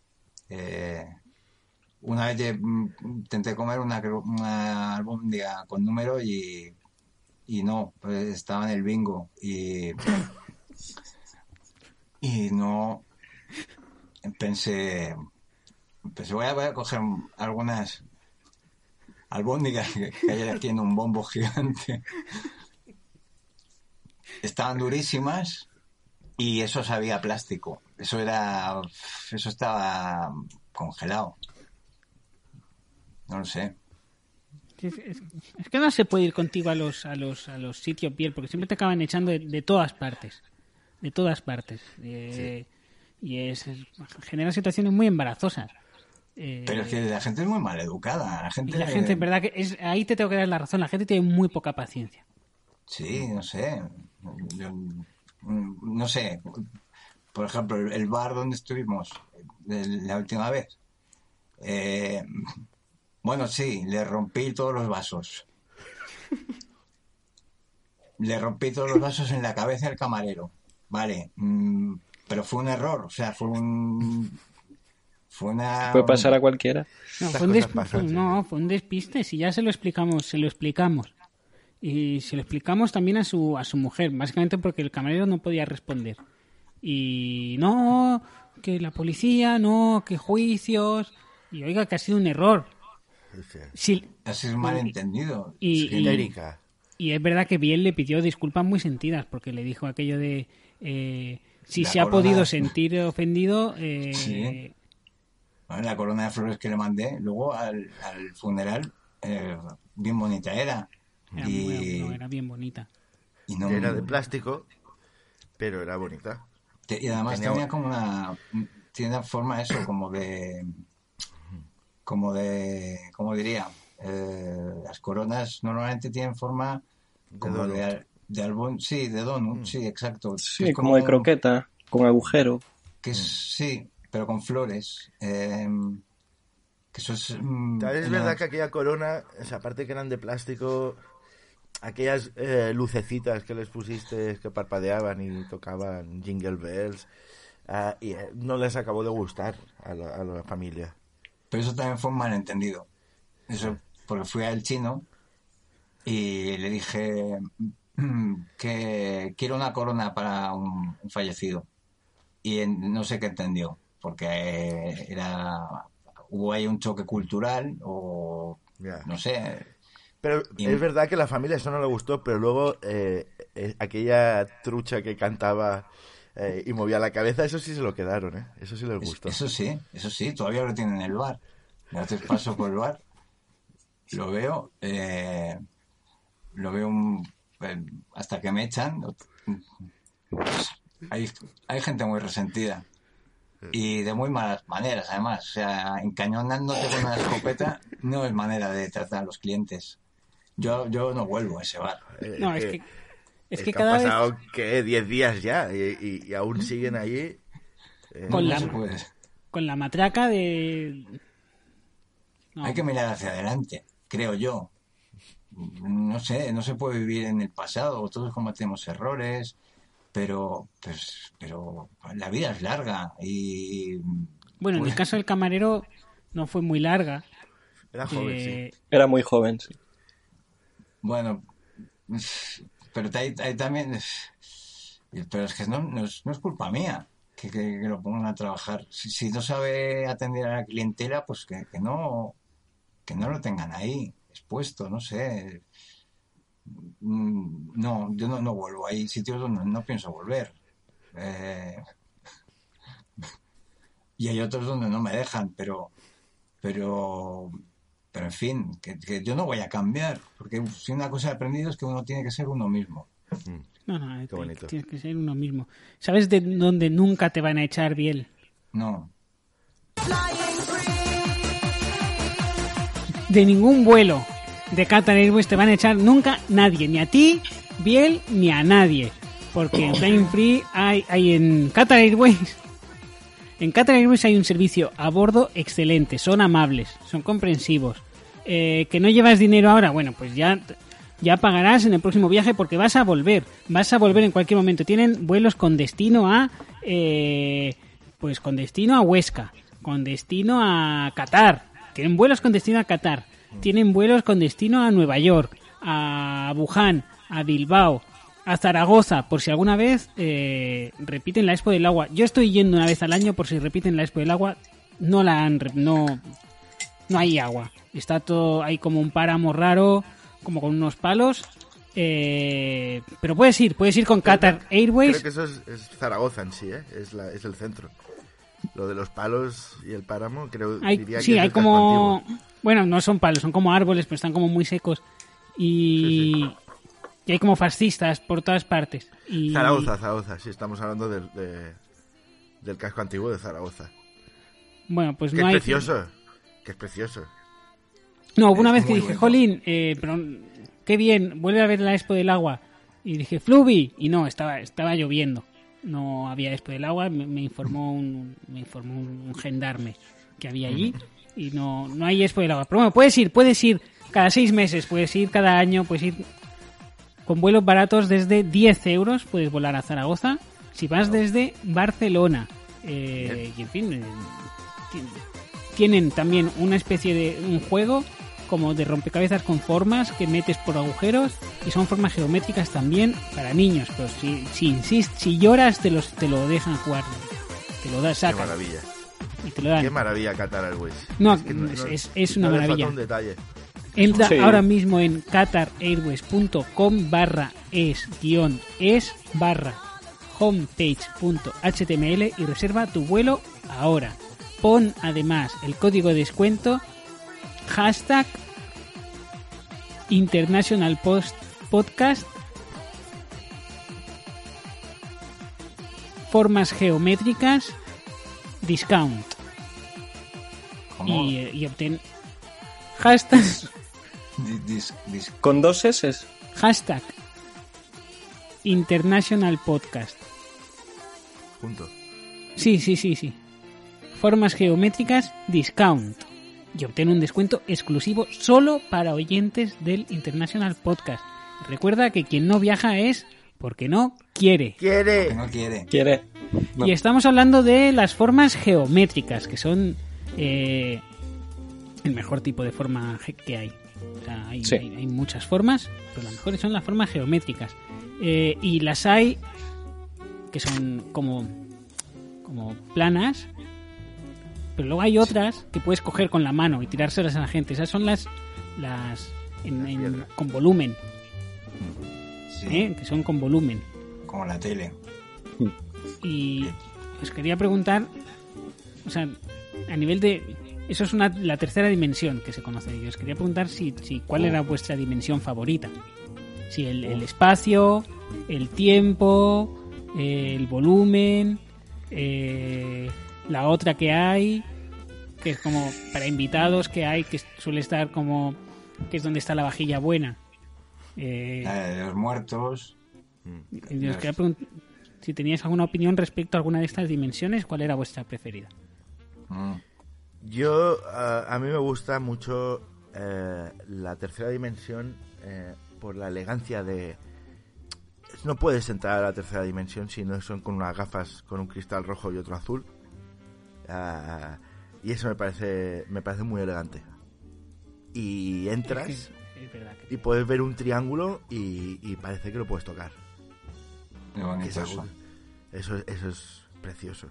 Una vez intenté comer una albóndiga con número y no, pues estaba en el bingo y no pensé voy a coger algunas albóndigas que hay aquí en un bombo gigante. Estaban durísimas y eso sabía a plástico. Eso estaba congelado. No lo sé. Es que no se puede ir contigo a los sitios piel, porque siempre te acaban echando de todas partes. De todas partes. Y genera situaciones muy embarazosas. Pero es que la gente es muy mal educada. La gente, en verdad, ahí te tengo que dar la razón. La gente tiene muy poca paciencia. Sí, no sé. Yo, no sé. Por ejemplo, el bar donde estuvimos la última vez. Bueno, sí, le rompí todos los vasos. Le rompí todos los vasos en la cabeza del camarero. Vale, pero fue un error. O sea, fue una... ¿Puede pasar a cualquiera? No, fue un despiste. Si ya se lo explicamos. Y se lo explicamos también a su mujer, básicamente porque el camarero no podía responder. Y no, que la policía, no, que juicios. Y oiga, que ha sido un error. Sí, ha sido un malentendido. Y es verdad que Biel le pidió disculpas muy sentidas, porque le dijo aquello de si se ha podido sentir ofendido. Sí. Bueno, la corona de flores que le mandé, luego al funeral, bien bonita era. Era bien bonita. Y no, era de plástico, pero era bonita. Y además tenía como tiene una forma eso, como ¿cómo diría? Las coronas normalmente tienen forma como de albón, sí, de donut, sí, exacto. Sí, como de croqueta, con agujero. Que sí, pero con flores. Que eso es... Tal vez es verdad que aquella corona, esa parte que eran de plástico, aquellas lucecitas que les pusiste que parpadeaban y tocaban Jingle Bells, y no les acabó de gustar a la familia. Pero eso también fue un malentendido. Eso, porque fui al chino y le dije que quiero una corona para un fallecido. Y no sé qué entendió, porque hubo ahí un choque cultural o no sé. Pero es verdad que a la familia eso no le gustó, pero luego aquella trucha que cantaba y movía la cabeza, eso sí se lo quedaron, ¿eh? Eso sí les gustó. Eso sí, todavía lo tienen en el bar. Me te paso por el bar, lo veo hasta que me echan. Hay gente muy resentida y de muy malas maneras, además. O sea, encañonándote con una escopeta no es manera de tratar a los clientes. Yo no vuelvo a ese bar. No, es que cada cada vez... Han pasado, vez... 10 días ya y aún siguen allí. Con la matraca de... No. Hay que mirar hacia adelante, creo yo. No sé, no se puede vivir en el pasado. Todos cometemos errores, pero la vida es larga y... Bueno, en el caso del camarero no fue muy larga. Era joven, sí. Era muy joven, sí. Bueno, pero hay también... Pero es que no es culpa mía que lo pongan a trabajar. Si no sabe atender a la clientela, pues que no lo tengan ahí expuesto, no sé. No, yo no vuelvo. Hay sitios donde no pienso volver. Y hay otros donde no me dejan, pero en fin, que yo no voy a cambiar, porque si una cosa he aprendido es que uno tiene que ser uno mismo. No, Qué bonito. Tienes que ser uno mismo. ¿Sabes de dónde nunca te van a echar, Biel? No. De ningún vuelo de Qatar Airways te van a echar nunca nadie, ni a ti, Biel, ni a nadie. Porque en Flying Free hay en Qatar Airways... En Qatar Airways hay un servicio a bordo excelente, son amables, son comprensivos. ¿Que no llevas dinero ahora? Bueno, pues ya pagarás en el próximo viaje porque vas a volver en cualquier momento. Tienen vuelos con destino a con destino a Huesca, con destino a Qatar. Tienen vuelos con destino a Qatar. Tienen vuelos con destino a Nueva York, a Wuhan, a Bilbao, a Zaragoza, por si alguna vez repiten la Expo del Agua. Yo estoy yendo una vez al año por si repiten la Expo del Agua. No hay agua. Está todo, hay como un páramo raro, como con unos palos. Pero puedes ir con Qatar Airways. Creo que eso es Zaragoza en sí, ¿eh? Es el centro. Lo de los palos y el páramo, diría que sí, es hay el casco como... antiguo. Bueno, no son palos, son como árboles, pero están como muy secos. Y hay como fascistas por todas partes. Zaragoza, sí, estamos hablando del casco antiguo de Zaragoza. Bueno, pues que no es hay... precioso, que es precioso. No, hubo una vez que dije, bueno. jolín, pero qué bien, vuelve a ver la Expo del Agua. Y dije, Fluvi, y no, estaba lloviendo. No había Expo del Agua, me informó un gendarme que había allí. Y no hay Expo del Agua. Pero bueno, puedes ir cada 6 meses, puedes ir cada año, puedes ir con vuelos baratos desde 10 euros, puedes volar a Zaragoza. Si vas desde Barcelona, y en fin, tienen también una especie de un juego como de rompecabezas con formas que metes por agujeros y son formas geométricas también para niños, pero si lloras te lo dejan jugar, te lo sacan. Qué maravilla. Y te lo dan. Qué maravilla Qatar Airways. No, es una maravilla. Un detalle. Entra Sí. ahora mismo en qatarairways.com/es-homepage.html y reserva tu vuelo ahora. Pon además el código de descuento #International Podcast formas geométricas discount y obtén hashtag Con 2 S. International Podcast. Junto. Sí. Formas geométricas discount. Y obtén un descuento exclusivo solo para oyentes del International Podcast. Recuerda que quien no viaja es porque no quiere. ¡Quiere! Que no quiere. Quiere. No. Y estamos hablando de las formas geométricas, que son el mejor tipo de forma que hay. O sea, Sí. hay muchas formas, pero las mejores son las formas geométricas. Y las hay que son como planas, pero luego hay otras que puedes coger con la mano y tirárselas a la gente. Esas son las con volumen, Sí, que son con volumen. como la tele. Y os quería preguntar, o sea, a nivel de... Eso es la tercera dimensión que se conoce. Y os quería preguntar si cuál era vuestra dimensión favorita. Si el espacio, el tiempo, el volumen, la otra que hay, que es como para invitados que hay, que suele estar como... que es donde está la vajilla buena. La de los muertos. Y os quería preguntar si teníais alguna opinión respecto a alguna de estas dimensiones, ¿cuál era vuestra preferida? Yo, a mí me gusta mucho la tercera dimensión por la elegancia de... No puedes entrar a la tercera dimensión si no son con unas gafas con un cristal rojo y otro azul. Y eso me parece muy elegante. Y entras Es verdad que... y puedes ver un triángulo y parece que lo puedes tocar. Qué bonito Eso es precioso.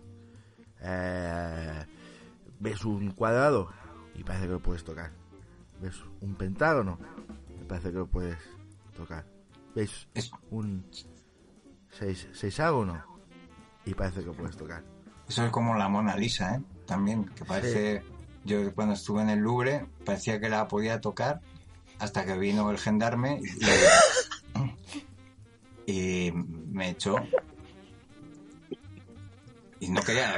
Ves un cuadrado y parece que lo puedes tocar. Ves un pentágono y parece que lo puedes tocar. Ves un seiságono y parece que lo puedes tocar. Eso es como la Mona Lisa, ¿eh? También, que parece... Sí. Yo cuando estuve en el Louvre parecía que la podía tocar hasta que vino el gendarme y me echó. Y no quería,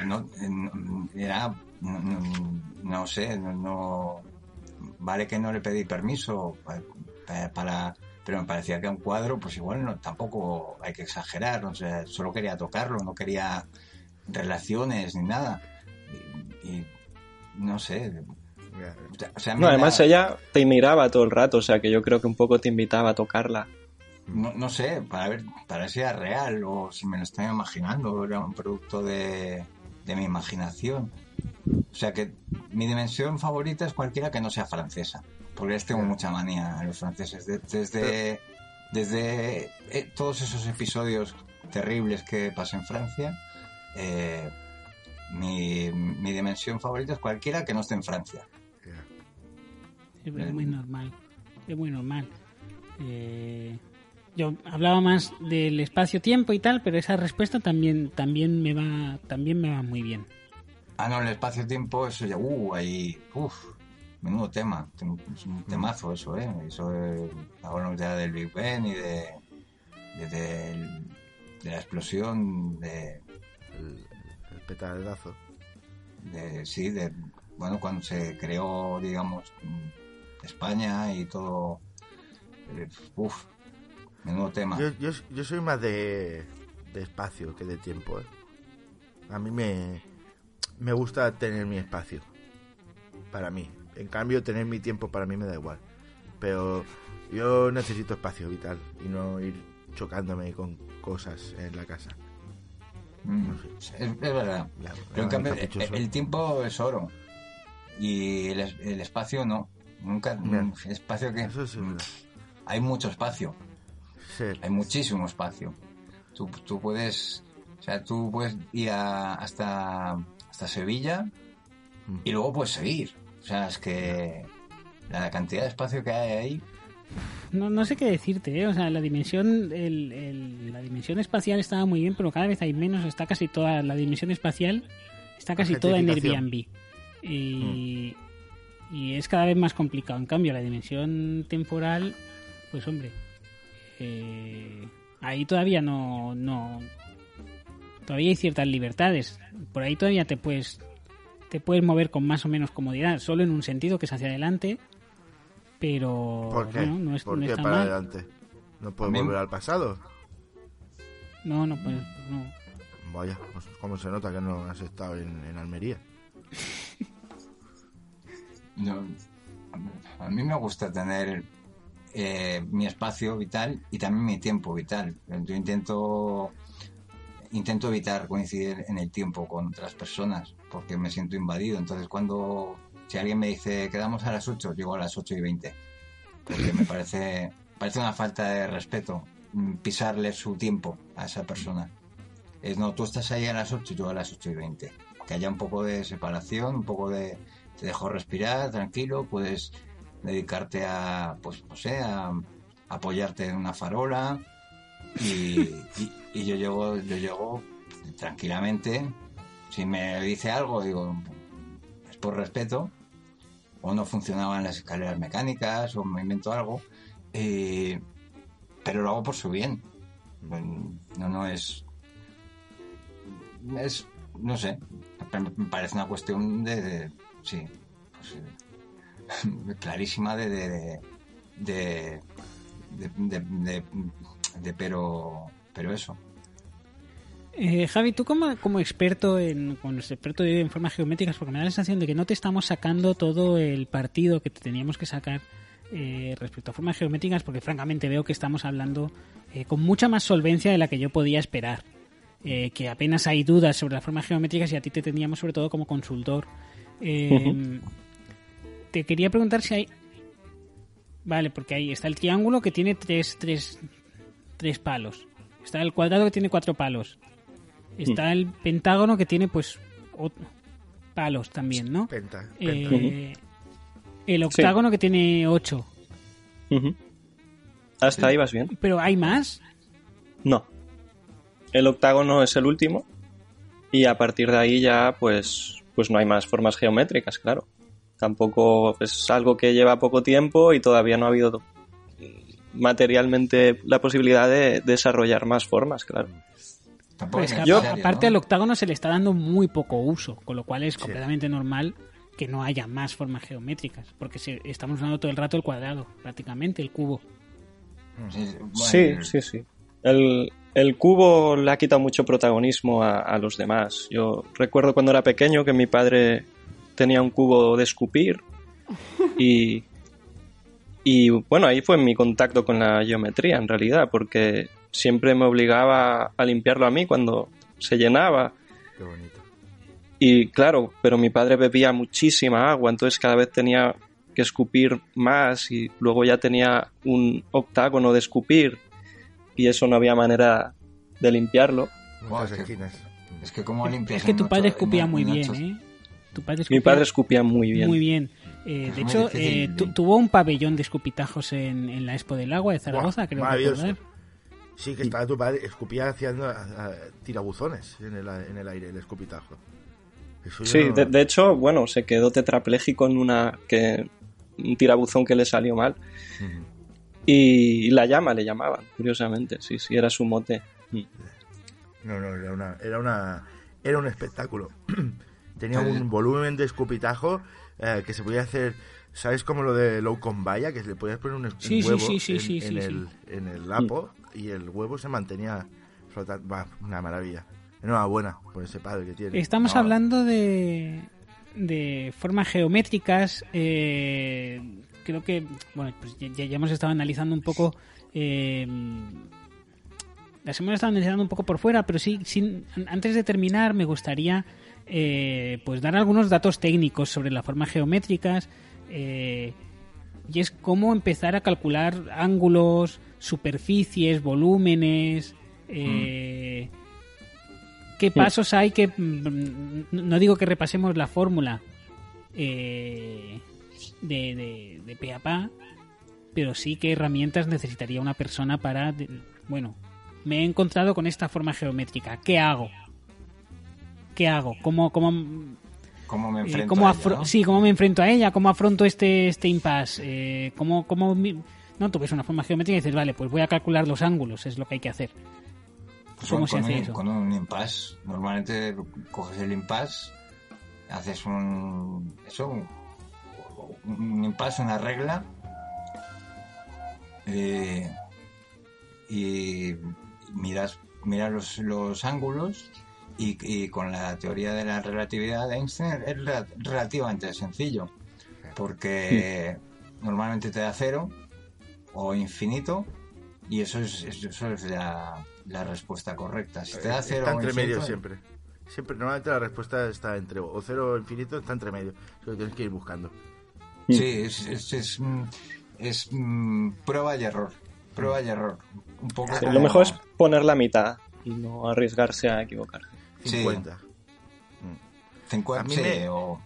no sé, vale que no le pedí permiso pero me parecía que un cuadro, pues igual tampoco hay que exagerar, o sea, solo quería tocarlo, no quería relaciones ni nada. Y no sé. O sea, no, además ella te miraba todo el rato, o sea que yo creo que un poco te invitaba a tocarla. No sé, para ver si era real o si me lo estaba imaginando, era un producto de mi imaginación. O sea que mi dimensión favorita es cualquiera que no sea francesa, porque les tengo mucha manía a los franceses. Desde todos esos episodios terribles que pasé en Francia, mi dimensión favorita es cualquiera que no esté en Francia. Es muy normal. Es muy normal. Yo hablaba más del espacio-tiempo y tal, pero esa respuesta también me va muy bien. No, el espacio-tiempo, eso ya, ahí, menudo tema, es un temazo eso, eso hablamos ya del Big Bang y de la explosión de... El petardazo. Bueno, cuando se creó, digamos, España y todo, menudo tema. Yo soy más de espacio que de tiempo, A mí me gusta tener mi espacio para mí. En cambio, tener mi tiempo para mí me da igual. Pero yo necesito espacio vital y no ir chocándome con cosas en la casa. No sé. Es verdad. Pero en cambio, el tiempo es oro y el espacio no. Nunca. El espacio que hay mucho espacio. Sí. Hay muchísimo espacio. Tú puedes, o sea, tú puedes ir hasta Sevilla y luego puedes seguir. O sea, es que la cantidad de espacio que hay ahí. No sé qué decirte, O sea, la dimensión la dimensión espacial estaba muy bien, pero cada vez hay menos. Está casi toda la dimensión espacial, está casi toda en Airbnb. Y es cada vez más complicado. En cambio, la dimensión temporal, pues hombre, ahí todavía no todavía hay ciertas libertades. Por ahí todavía te puedes mover con más o menos comodidad, solo en un sentido, que es hacia adelante. Pero ¿por qué? Bueno, no es, ¿Por no qué está para mal. adelante? ¿No puedes volver al pasado? No puedes, no. Vaya, pues cómo se nota que no has estado en Almería. No, a mí me gusta tener mi espacio vital y también mi tiempo vital. Yo intento evitar coincidir en el tiempo con otras personas porque me siento invadido. Entonces si alguien me dice quedamos a las 8, llego a las 8:20 porque me parece una falta de respeto pisarle su tiempo a esa persona. No, tú estás ahí a las 8, yo a las 8:20. Que haya un poco de separación, un poco de te dejo respirar, tranquilo, puedes dedicarte a, pues no sé, a apoyarte en una farola y yo llego tranquilamente. Si me dice algo, digo, es por respeto, o no funcionaban las escaleras mecánicas, o me invento algo, pero lo hago por su bien. No es, no sé, me parece una cuestión sí, pues, clarísima de pero eso. Javi, tú como experto experto en formas geométricas, porque me da la sensación de que no te estamos sacando todo el partido que teníamos que sacar respecto a formas geométricas, porque francamente veo que estamos hablando con mucha más solvencia de la que yo podía esperar. Que apenas hay dudas sobre las formas geométricas y a ti te teníamos sobre todo como consultor. Te quería preguntar si hay... Vale, porque ahí está el triángulo que tiene tres palos. Está el cuadrado que tiene 4 palos. Está el pentágono que tiene pues palos también, ¿no? Penta. El octágono que tiene 8. Hasta ahí vas bien. ¿Pero hay más? No. El octágono es el último y a partir de ahí ya pues no hay más formas geométricas, claro. Tampoco es algo que lleva poco tiempo y todavía no ha habido materialmente la posibilidad de desarrollar más formas, claro. Pues aparte al octágono se le está dando muy poco uso, con lo cual es completamente normal que no haya más formas geométricas, porque estamos usando todo el rato el cuadrado, prácticamente, el cubo. Sí. El cubo le ha quitado mucho protagonismo a los demás. Yo recuerdo cuando era pequeño que mi padre tenía un cubo de escupir y bueno, ahí fue mi contacto con la geometría en realidad, porque siempre me obligaba a limpiarlo a mí cuando se llenaba. Qué bonito. Y claro, pero mi padre bebía muchísima agua, entonces cada vez tenía que escupir más y luego ya tenía un octágono de escupir y eso no había manera de limpiarlo. Es que como limpias. Es que tu padre escupía muy bien, ¿eh? Mi padre escupía muy bien. Muy bien. De hecho, tuvo un pabellón de escupitajos en la Expo del Agua de Zaragoza, creo recordar. Sí, que estaba tu padre, escupía haciendo tirabuzones en el aire, el escupitajo. Sí, de hecho, bueno, se quedó tetrapléjico en un tirabuzón que le salió mal. Uh-huh. Y la llama le llamaban, curiosamente. Sí, era su mote. No, era un espectáculo. Tenía un volumen de escupitajo que se podía hacer, ¿sabes? Como lo de low con valla, que le podías poner un huevo en el lapo y el huevo se mantenía flotando. Va, una maravilla. Enhorabuena por ese padre que tiene. Estamos hablando de formas geométricas. Creo que, bueno, pues ya hemos estado analizando un poco. Las hemos estado analizando un poco por fuera, pero sí, antes de terminar, me gustaría pues dar algunos datos técnicos sobre las formas geométricas. Y es cómo empezar a calcular ángulos, superficies, volúmenes. ¿Qué pasos hay que... No digo que repasemos la fórmula de pe a pa, pero sí qué herramientas necesitaría una persona para... Bueno, me he encontrado con esta forma geométrica. ¿Qué hago? ¿Cómo me enfrento a ella, ¿no? Sí, ¿cómo me enfrento a ella? ¿Cómo afronto este impasse? No, tú ves una forma geométrica y dices, vale, pues voy a calcular los ángulos, es lo que hay que hacer. ¿Cómo se hace eso? Con un impasse. Normalmente coges el impasse, haces un impasse, una regla, y miras los ángulos, y con la teoría de la relatividad de Einstein es relativamente sencillo, porque normalmente te da 0 o infinito, y eso es la respuesta correcta. Si te da cero está o entre infinito, medio siempre. Siempre, normalmente la respuesta está entre o cero o infinito, está entre medio. Eso tienes que ir buscando. Sí, es prueba y error. Prueba y error. Un poco Pero como... lo mejor es poner la mitad y no arriesgarse a equivocarse. 50. 50, A mí sí, me- o...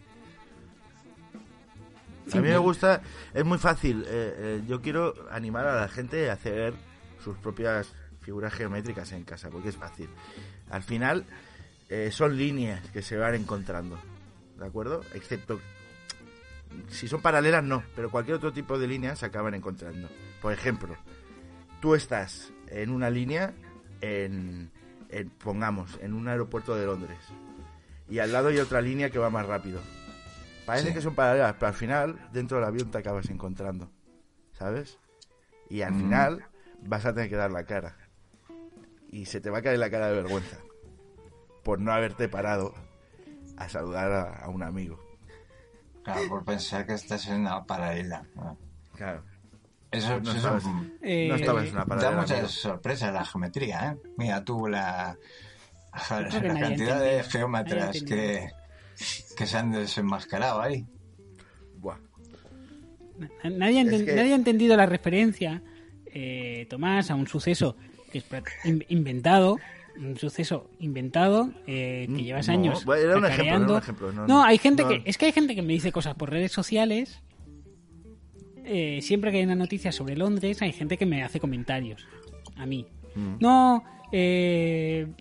A mí me gusta, es muy fácil. Yo quiero animar a la gente a hacer sus propias figuras geométricas en casa, porque es fácil. Al final, son líneas que se van encontrando, ¿de acuerdo? Excepto si son paralelas, no, pero cualquier otro tipo de líneas se acaban encontrando. Por ejemplo, tú estás en una línea pongamos, en un aeropuerto de Londres, y al lado hay otra línea que va más rápido. Parece Sí. que son paralelas, pero al final dentro del avión te acabas encontrando, ¿sabes? Y al final vas a tener que dar la cara. Y se te va a caer la cara de vergüenza por no haberte parado a saludar a un amigo. Claro, por pensar que estás en una paralela, ¿no? Claro. Eso, No eso estabas, no estabas en una da paralela, muchas amigo. sorpresas la geometría, ¿eh? Mira tú la creo que nadie ha cantidad de entendido. geómetras Nadie ha entendido. que se han desenmascarado ahí. Buah. Nadie ha Es que- nadie ha entendido la referencia, Tomás, a un suceso que es inventado. Un suceso inventado que llevas No, años bueno, era un cacareando. ejemplo, No, hay gente no. que hay gente que me dice cosas por redes sociales. Siempre que hay una noticia sobre Londres, hay gente que me hace comentarios a mí. No, el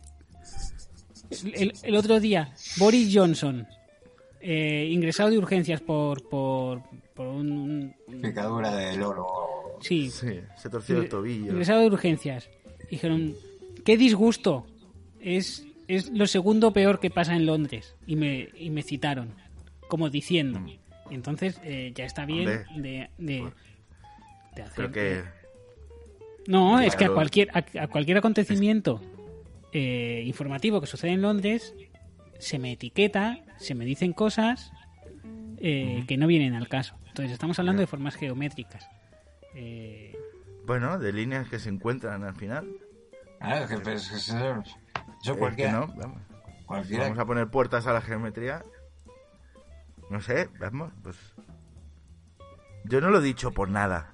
otro día Boris Johnson ingresado de urgencias por un Picadura del oro. sí, Sí, se torció el tobillo. ingresado de urgencias. Dijeron, qué disgusto, es lo segundo peor que pasa en Londres. Y me citaron, como diciendo. Entonces ya está bien Hombre. de hacer. Pero que... No, es que a Claro. cualquier acontecimiento informativo que sucede en Londres, se me etiqueta, se me dicen cosas que no vienen al caso. Entonces estamos hablando de formas geométricas. Bueno, de líneas que se encuentran al final. Claro, que pues, eso Es que cualquiera, no, vamos. cualquiera. Vamos a poner puertas a la geometría. No sé, vamos, pues... Yo no lo he dicho por nada.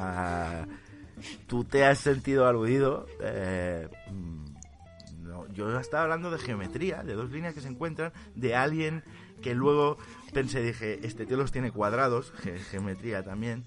Tú te has sentido aludido. No, yo estaba hablando de geometría, de dos líneas que se encuentran, de alguien que luego pensé, dije, este tío los tiene cuadrados, geometría también.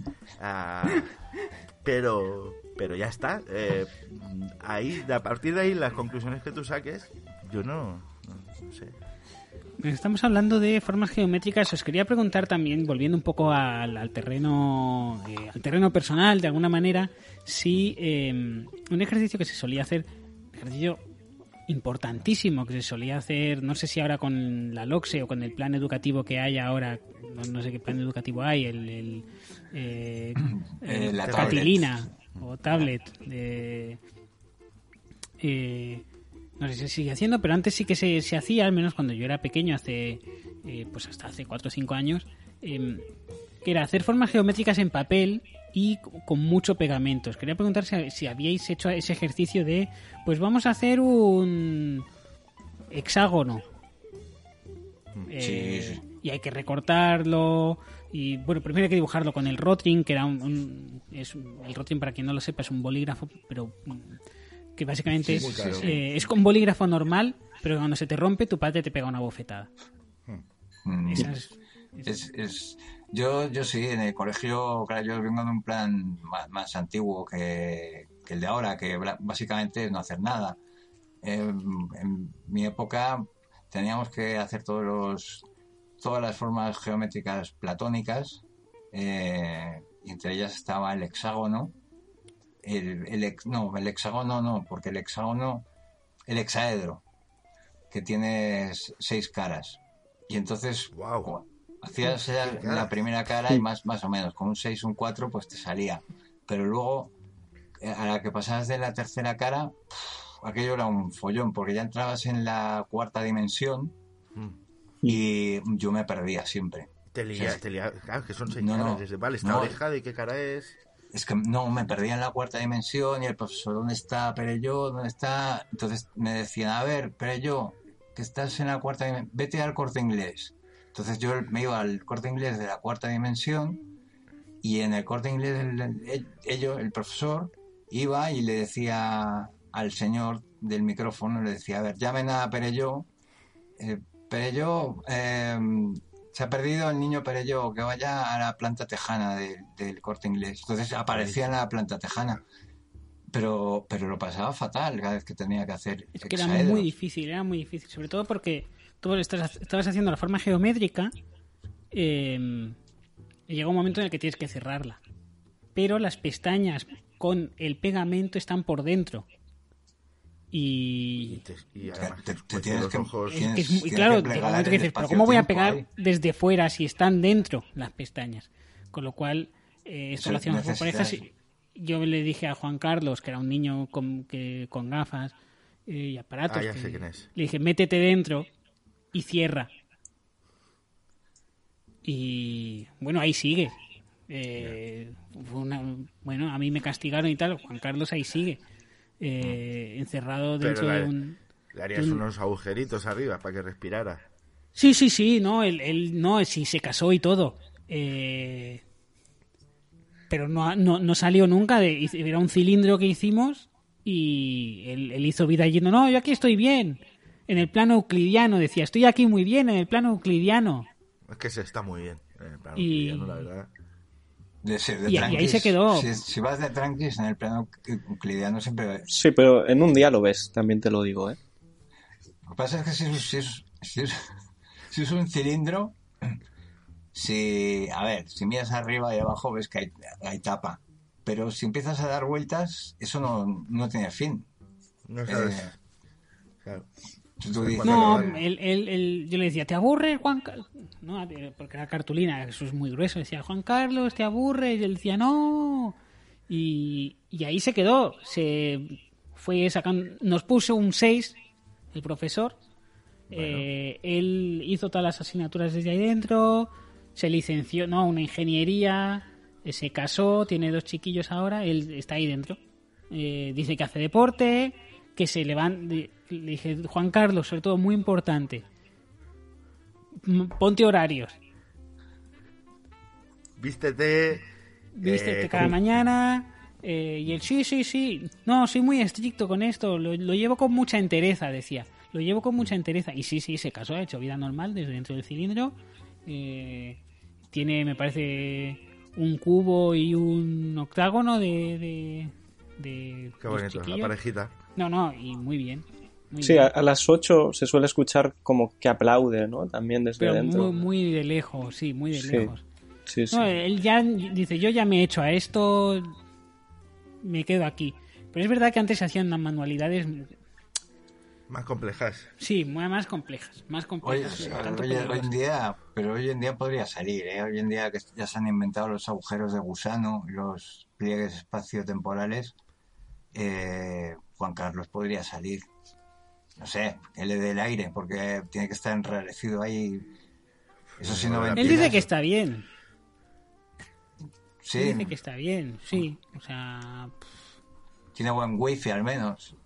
Pero ya está. Ahí, a partir de ahí, las conclusiones que tú saques, yo no sé. Estamos hablando de formas geométricas. Os quería preguntar también, volviendo un poco al terreno personal, de alguna manera, si un ejercicio que se solía hacer, un ejercicio importantísimo que se solía hacer, no sé si ahora con la LOCSE o con el plan educativo que hay ahora, no sé qué plan educativo hay, La Catilina o tablet, no sé si se sigue haciendo, pero antes sí que se hacía, al menos cuando yo era pequeño, pues hasta hace 4 o 5 años, que era hacer formas geométricas en papel y con mucho pegamento. Os quería preguntar si habíais hecho ese ejercicio de, pues vamos a hacer un hexágono. Sí. Y hay que recortarlo. Y bueno, primero hay que dibujarlo con el Rotring, que era el Rotring, para quien no lo sepa, es un bolígrafo, pero que básicamente Sí, muy caro. es con bolígrafo normal, pero cuando se te rompe, tu padre te pega una bofetada. Esa es- Yo sí, en el colegio, claro, yo vengo de un plan más antiguo que el de ahora, que básicamente es no hacer nada. En mi época teníamos que hacer todas las formas geométricas platónicas, y entre ellas estaba el hexágono. El hexágono no, porque el hexaedro, que tiene 6 caras. Y entonces Wow. hacías la caras. primera cara y más o menos, con un 6, un 4, pues te salía. Pero luego, a la que pasabas de la tercera cara, aquello era un follón, porque ya entrabas en la cuarta dimensión y yo me perdía siempre. Te lía, claro, que son 6 No, caras. no. Desde, vale, esta No. oreja, ¿de qué cara es? es que no, me perdía en la cuarta dimensión y el profesor, ¿dónde está Perelló? ¿Dónde está? Entonces me decían, a ver, Perelló, que estás en la cuarta dimensión, vete al Corte Inglés. Entonces yo me iba al Corte Inglés de la cuarta dimensión y en el Corte Inglés el profesor iba y le decía al señor del micrófono, le decía, a ver, llamen a Perelló, Perelló, se ha perdido el niño Perelló, que vaya a la planta tejana del Corte Inglés. Entonces aparecía en la planta tejana. Pero lo pasaba fatal cada vez que tenía que hacer es que era muy difícil, sobre todo porque tú estabas haciendo la forma geométrica y llega un momento en el que tienes que cerrarla. Pero las pestañas con el pegamento están por dentro. Y además te tienes que ojos. Claro, llega un momento que dices, pero ¿cómo voy a pegar desde fuera si están dentro las pestañas? Con lo cual, esto lo hacíamos por parejas. Yo le dije a Juan Carlos, que era un niño con gafas y aparatos, ya sé quién es. Le dije, métete dentro y cierra. Y bueno, ahí sigue. Bueno, a mí me castigaron y tal, Juan Carlos ahí sigue. Encerrado dentro de un... Le harías unos agujeritos arriba para que respirara. Sí, no, él no, sí se casó y todo. Pero no salió nunca. Era un cilindro que hicimos y él hizo vida yendo, no, yo aquí estoy bien. En el plano euclidiano, decía, estoy aquí muy bien en el plano euclidiano. Es que se está muy bien en el plano euclidiano, la verdad. Y ahí se quedó. Si vas de tranquis en el plano euclidiano siempre... Sí, pero en un día lo ves, también te lo digo, ¿eh? Lo que pasa es que si es un cilindro, si miras arriba y abajo ves que hay tapa. Pero si empiezas a dar vueltas, eso no tiene fin. No sabes. Claro. No, yo le decía, ¿te aburre, Juan Carlos? No, porque era cartulina, eso es muy grueso. Decía, Juan Carlos, ¿te aburre? Y él decía, no. Y ahí se quedó. Se fue sacando, nos puso un 6, el profesor. Bueno. Él hizo todas las asignaturas desde ahí dentro. Se licenció, una ingeniería. Se casó, tiene 2 chiquillos ahora. Él está ahí dentro. Dice que hace deporte, que se levanta. Le dije, Juan Carlos, sobre todo muy importante, ponte horarios. Vístete cada mañana. Y él, sí. No, soy muy estricto con esto. Lo llevo con mucha entereza, decía. Lo llevo con mucha entereza. Y sí, se casó, ha hecho vida normal desde dentro del cilindro. Tiene, me parece, un cubo y un octágono de qué bonito, la parejita. No, y muy bien. Sí, a las 8 se suele escuchar como que aplaude, ¿no? También desde pero dentro. Muy de lejos, sí, muy de lejos. Sí. No, él ya dice, yo ya me he hecho a esto, me quedo aquí. Pero es verdad que antes se hacían manualidades... Más complejas. Sí, más complejas. Hoy en día podría salir, ¿eh? Hoy en día que ya se han inventado los agujeros de gusano, los pliegues espaciotemporales, Juan Carlos podría salir. No sé, que le dé el aire, porque tiene que estar enrarecido ahí. Eso sí, no. Él dice que está bien. Sí. Él dice que está bien, sí. O sea... Tiene buen wifi al menos.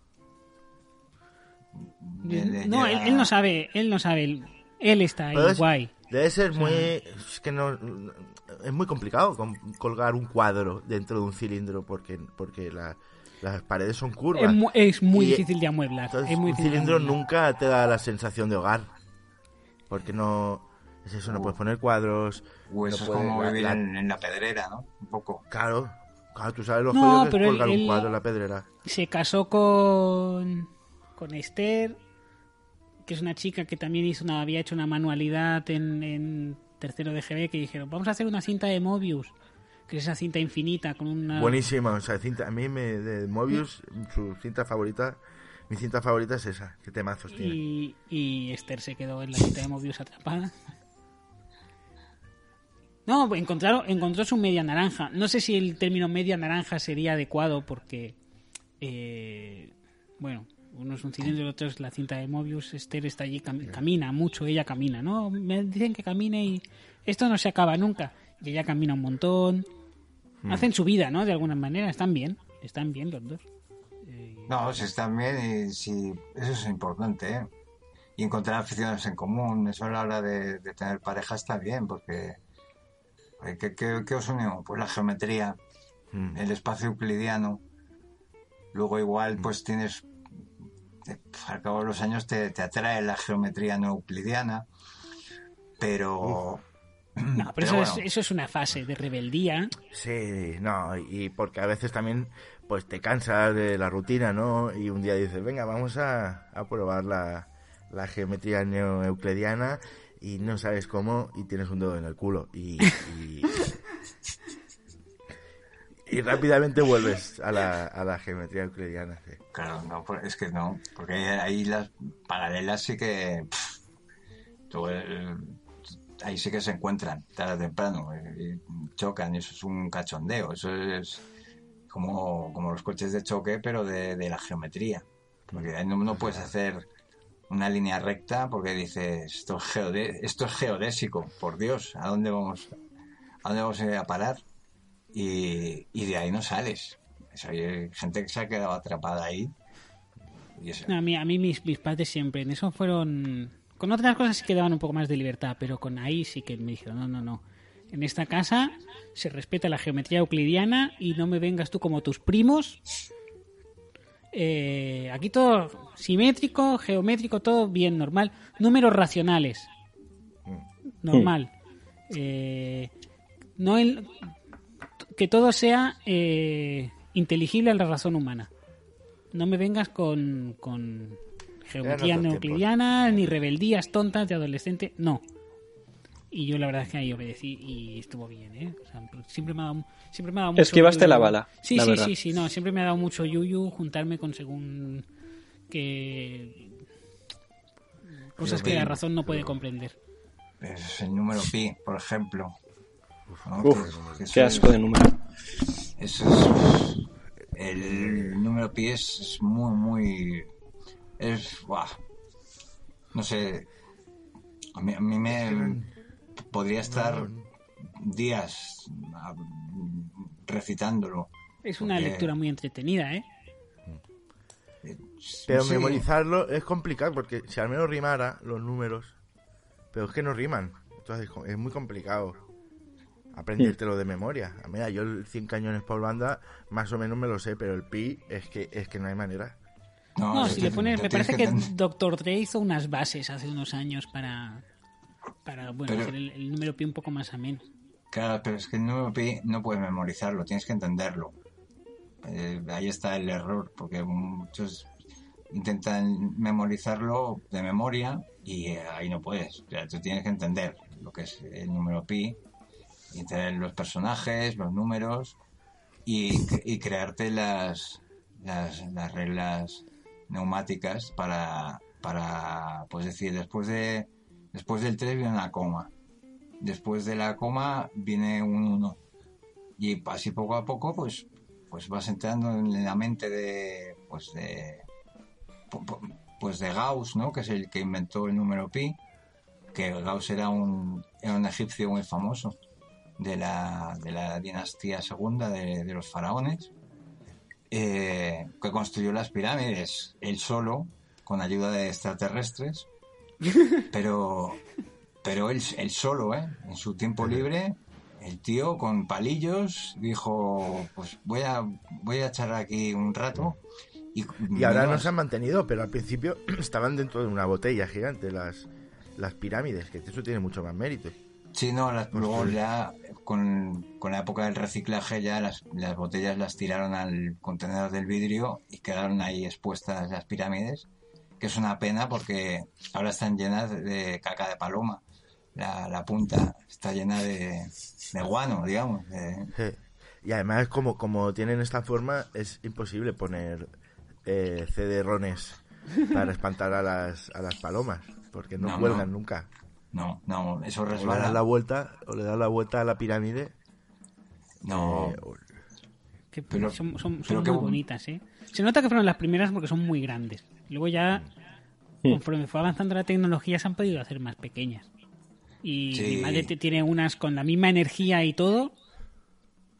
No, él no sabe. Él está ahí, guay. Debe ser muy... Es que no... Es muy complicado colgar un cuadro dentro de un cilindro porque las paredes son curvas. Es muy difícil de amueblar. Entonces, un cilindro nunca te da la sensación de hogar. Porque no... Es eso, no puedes poner cuadros. Eso es como vivir en la pedrera, ¿no? Un poco. Claro, tú sabes lo jodido que es colgar un cuadro en la pedrera. Se casó con Esther, que es una chica que también había hecho una manualidad en tercero de GB, que dijeron, vamos a hacer una cinta de Mobius, que es esa cinta infinita con una... Buenísima, o sea, cinta, a mí de Mobius, mi cinta favorita es esa, qué temazos tiene. Y Esther se quedó en la cinta de Mobius atrapada. No, encontró su media naranja. No sé si el término media naranja sería adecuado porque, uno es un cilindro y el otro es la cinta de Mobius. Esther está allí, camina mucho, ella camina, ¿no? Me dicen que camine y esto no se acaba nunca. Y ella camina un montón. Hacen su vida, ¿no? De alguna manera. Están bien los dos. No, si están bien y si eso es importante, ¿eh? Y encontrar aficiones en común, eso a la hora de tener pareja está bien, porque ¿qué os une? Pues la geometría, el espacio euclidiano. Luego igual pues tienes, al cabo de los años te atrae la geometría no euclidiana, pero... No, pero eso es una fase de rebeldía. Sí, no, y porque a veces también pues te cansas de la rutina, ¿no? Y un día dices, venga, vamos a probar la geometría neoeuclidiana y no sabes cómo y tienes un dedo en el culo y rápidamente vuelves a la geometría euclidiana. Sí. Claro, no, es que no, porque ahí las paralelas sí que... ahí sí que se encuentran tarde o temprano y chocan, y eso es un cachondeo, eso es como los coches de choque, pero de la geometría, porque ahí no puedes hacer una línea recta porque dices, esto es geodésico, por Dios, ¿a dónde vamos a parar? Y de ahí no sales. Hay gente que se ha quedado atrapada ahí. Y eso. No, a mí mis padres siempre en eso fueron... Con otras cosas sí que daban un poco más de libertad, pero con ahí sí que me dijeron, no. En esta casa se respeta la geometría euclidiana y no me vengas tú como tus primos. Aquí todo simétrico, geométrico, todo bien, normal. Números racionales. Normal. Que todo sea inteligible a la razón humana. No me vengas con geometría euclidiana, ni rebeldías tontas de adolescente, no. Y yo la verdad es que ahí obedecí y estuvo bien, ¿eh? O sea, siempre me ha dado mucho... Esquivaste la bala. Sí, verdad. no, siempre me ha dado mucho yuyu juntarme con según que... cosas que la razón no puede comprender. Es el número pi, por ejemplo. ¿No? Qué asco de número. Eso es... El número pi es muy... no sé, a mí me podría estar días recitándolo. Es una lectura muy entretenida, ¿eh? Pero memorizarlo es complicado porque si al menos rimara los números, pero es que no riman, entonces es muy complicado aprendértelo de memoria. Mira, yo el 100 cañones por banda más o menos me lo sé, pero el pi es que no hay manera. No, si le pones, me parece que Dr. Dre hizo unas bases hace unos años para hacer el número pi un poco más ameno. Claro, pero es que el número pi no puedes memorizarlo, tienes que entenderlo. Ahí está el error, porque muchos intentan memorizarlo de memoria y ahí no puedes. O sea, tú tienes que entender lo que es el número pi, entender los personajes, los números y crearte las reglas neumáticas para pues decir, después del 3 viene una coma, después de la coma viene un 1 y así poco a poco pues vas entrando en la mente de Gauss, ¿no? Que es el que inventó el número pi, que Gauss era un egipcio muy famoso de la dinastía segunda de los faraones, que construyó las pirámides él solo con ayuda de extraterrestres, pero él solo, en su tiempo libre, el tío con palillos dijo, pues voy a echar aquí un rato y ahora no se han mantenido, pero al principio estaban dentro de una botella gigante las pirámides, que eso tiene mucho más mérito. Sí, no, luego ya con la época del reciclaje ya las botellas las tiraron al contenedor del vidrio y quedaron ahí expuestas las pirámides, que es una pena porque ahora están llenas de caca de paloma. La punta está llena de guano, digamos. Sí. Y además como tienen esta forma es imposible poner CD-rones para espantar a las palomas, porque no cuelgan nunca. No, eso resbala. Le das la vuelta a la pirámide. No. Pero son muy bonitas, ¿eh? Se nota que fueron las primeras porque son muy grandes. Luego ya, conforme fue avanzando la tecnología, se han podido hacer más pequeñas. Y mi madre tiene unas con la misma energía y todo,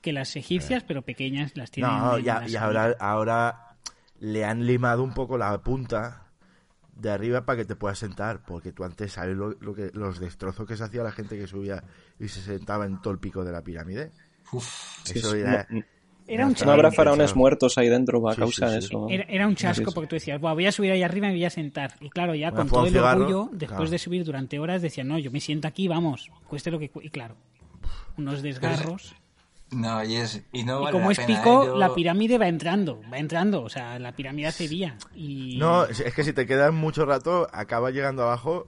que las egipcias, pero pequeñas las tienen. No, en ya, las y ahora le han limado un poco la punta de arriba para que te puedas sentar, porque tú antes sabes los destrozos que se hacía la gente que subía y se sentaba en todo el pico de la pirámide. Eso era un no habrá chasco. faraones muertos ahí dentro a Sí, causa sí, de sí. eso. Era un chasco porque tú decías, voy a subir ahí arriba y me voy a sentar. Y claro, ya Una con fue todo un el cigarro, orgullo, después claro. de subir durante horas, decían, no, yo me siento aquí, vamos, cueste lo que y claro, unos desgarros. No, y no Y vale como la es pena, pico, Yo- la pirámide va entrando, o sea, la pirámide hace vía. Y... No, es que si te quedas mucho rato, acaba llegando abajo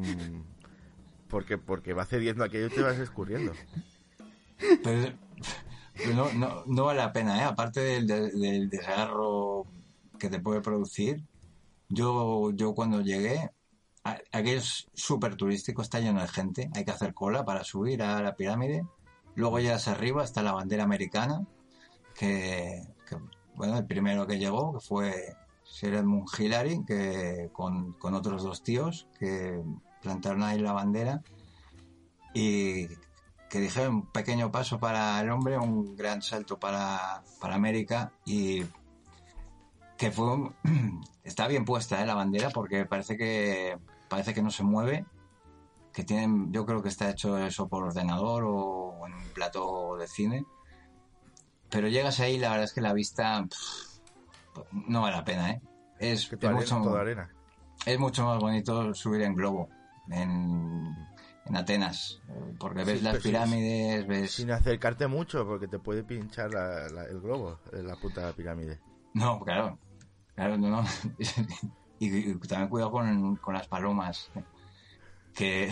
porque va cediendo aquello y te vas escurriendo. Pero no vale la pena, ¿eh? Aparte del desgarro que te puede producir, yo cuando llegué, aquello es súper turístico, está lleno de gente, hay que hacer cola para subir a la pirámide. Luego llegas arriba, está la bandera americana, bueno, el primero que llegó, que fue Sir Edmund Hillary, que con otros 2 tíos que plantaron ahí la bandera y que dijeron un pequeño paso para el hombre, un gran salto para América, y que está bien puesta, la bandera, porque parece que no se mueve, que yo creo que está hecho eso por ordenador o en un plato de cine, pero llegas ahí, la verdad es que la vista no vale la pena, ¿eh? Es Toda arena. Es mucho más bonito subir en globo en Atenas, porque ves las pirámides, ves... Sin acercarte mucho, porque te puede pinchar el globo en la punta de la pirámide. No, claro, no. y también cuidado con las palomas, que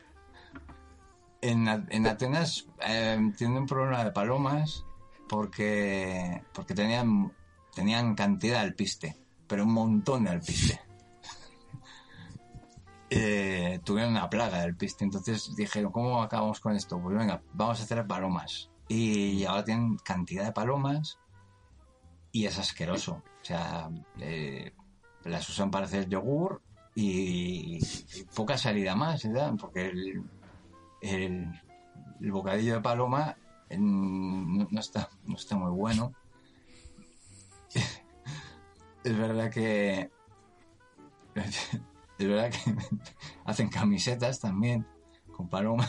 en Atenas tienen un problema de palomas porque tenían cantidad de alpiste, pero un montón de alpiste. Tuvieron una plaga del alpiste, entonces dijeron, ¿cómo acabamos con esto? Pues venga, vamos a hacer palomas, y ahora tienen cantidad de palomas y es asqueroso, o sea, las usan para hacer yogur y poca salida más, ¿verdad? Porque el bocadillo de paloma no está muy bueno. Es verdad que hacen camisetas también con paloma.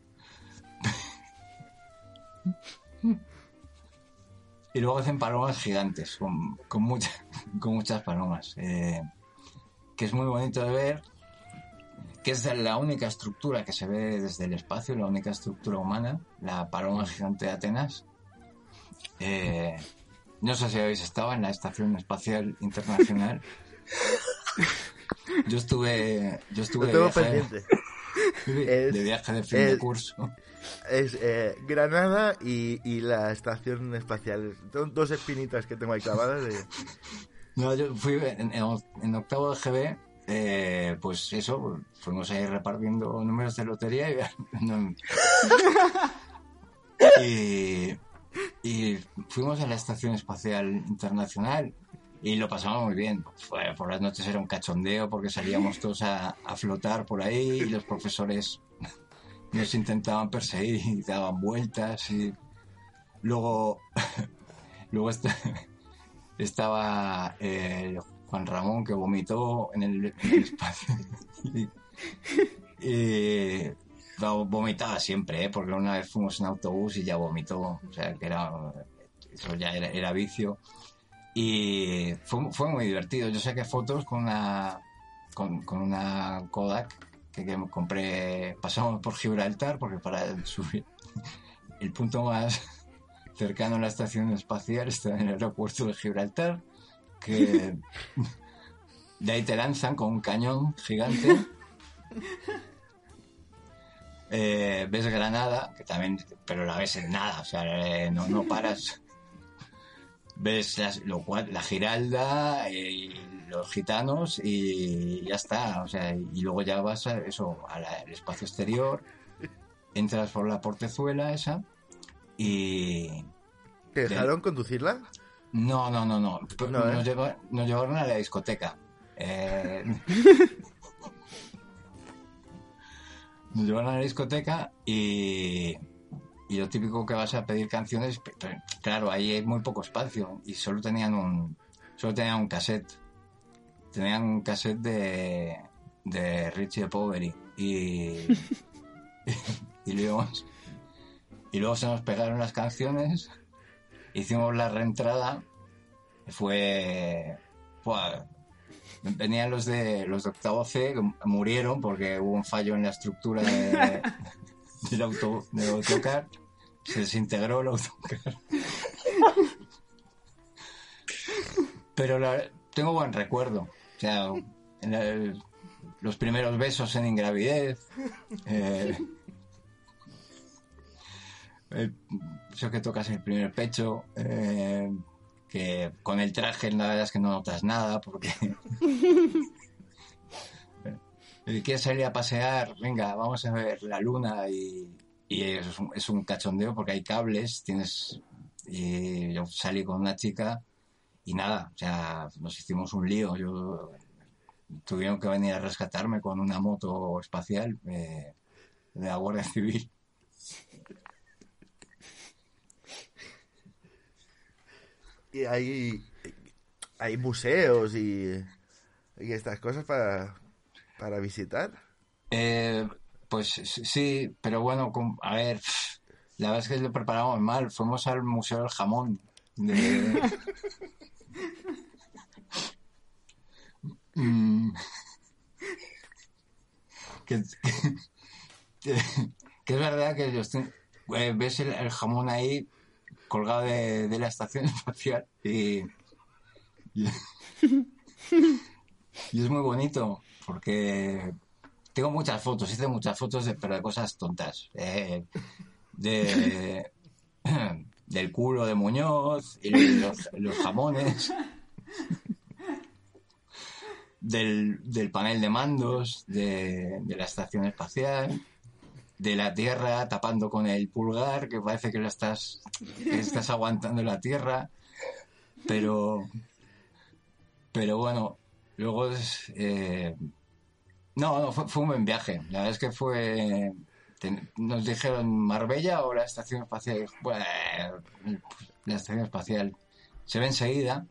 Y luego hacen palomas gigantes con muchas palomas, que es muy bonito de ver, que es la única estructura que se ve desde el espacio, la única estructura humana, la paloma gigante de Atenas. No sé si habéis estado en la Estación Espacial Internacional. Yo estuve de viaje de fin de curso. Es Granada y la estación espacial. Son 2 espinitas que tengo ahí clavadas. No, yo fui en octavo de GB, pues eso, fuimos ahí repartiendo números de lotería y fuimos a la Estación Espacial Internacional y lo pasamos muy bien. Por las noches era un cachondeo porque salíamos todos a flotar por ahí y los profesores nos intentaban perseguir y daban vueltas, y luego estaba Juan Ramón, que vomitó en el espacio y vomitaba siempre, porque una vez fuimos en autobús y ya vomitó, o sea que eso ya era vicio, y fue muy divertido. Yo saqué fotos con una Kodak que me compré. Pasamos por Gibraltar, porque para subir el punto más cercano a la estación espacial está en el aeropuerto de Gibraltar, que de ahí te lanzan con un cañón gigante. Ves Granada, que también, pero la ves en nada, o sea, no paras. Ves la Giralda y los gitanos y ya está, o sea, y luego ya vas al espacio exterior, entras por la portezuela esa y... ¿Te dejaron conducirla? No. Nos llevaron a la discoteca. Nos llevaron a la discoteca y y lo típico que vas a pedir canciones, claro, ahí hay muy poco espacio y solo tenían un cassette. Tenían un cassette de Richie Poveri y luego se nos pegaron las canciones, hicimos la reentrada, venían los de octavo C, que murieron porque hubo un fallo en la estructura del autocar, se desintegró el autocar. Pero tengo buen recuerdo, o sea, los primeros besos en ingravidez, eso que tocas el primer pecho, que con el traje la verdad es que no notas nada porque quieres salir a pasear, venga, vamos a ver la luna y es un cachondeo porque hay cables, y yo salí con una chica y nada, o sea, nos hicimos un lío, tuvieron que venir a rescatarme con una moto espacial de la Guardia Civil. Y hay museos y estas cosas para visitar. Pues sí, pero bueno, a ver, la verdad es que lo preparamos mal. Fuimos al Museo del Jamón. Que es verdad que ves el jamón ahí colgado de la estación espacial y es muy bonito porque tengo muchas fotos, hice muchas fotos pero de cosas tontas, del culo de Muñoz y los jamones, del panel de mandos de la estación espacial, de la Tierra tapando con el pulgar, que parece que estás aguantando la Tierra, pero bueno, luego fue un buen viaje. La verdad es que nos dijeron Marbella o la estación espacial. Bueno, la estación espacial se ve enseguida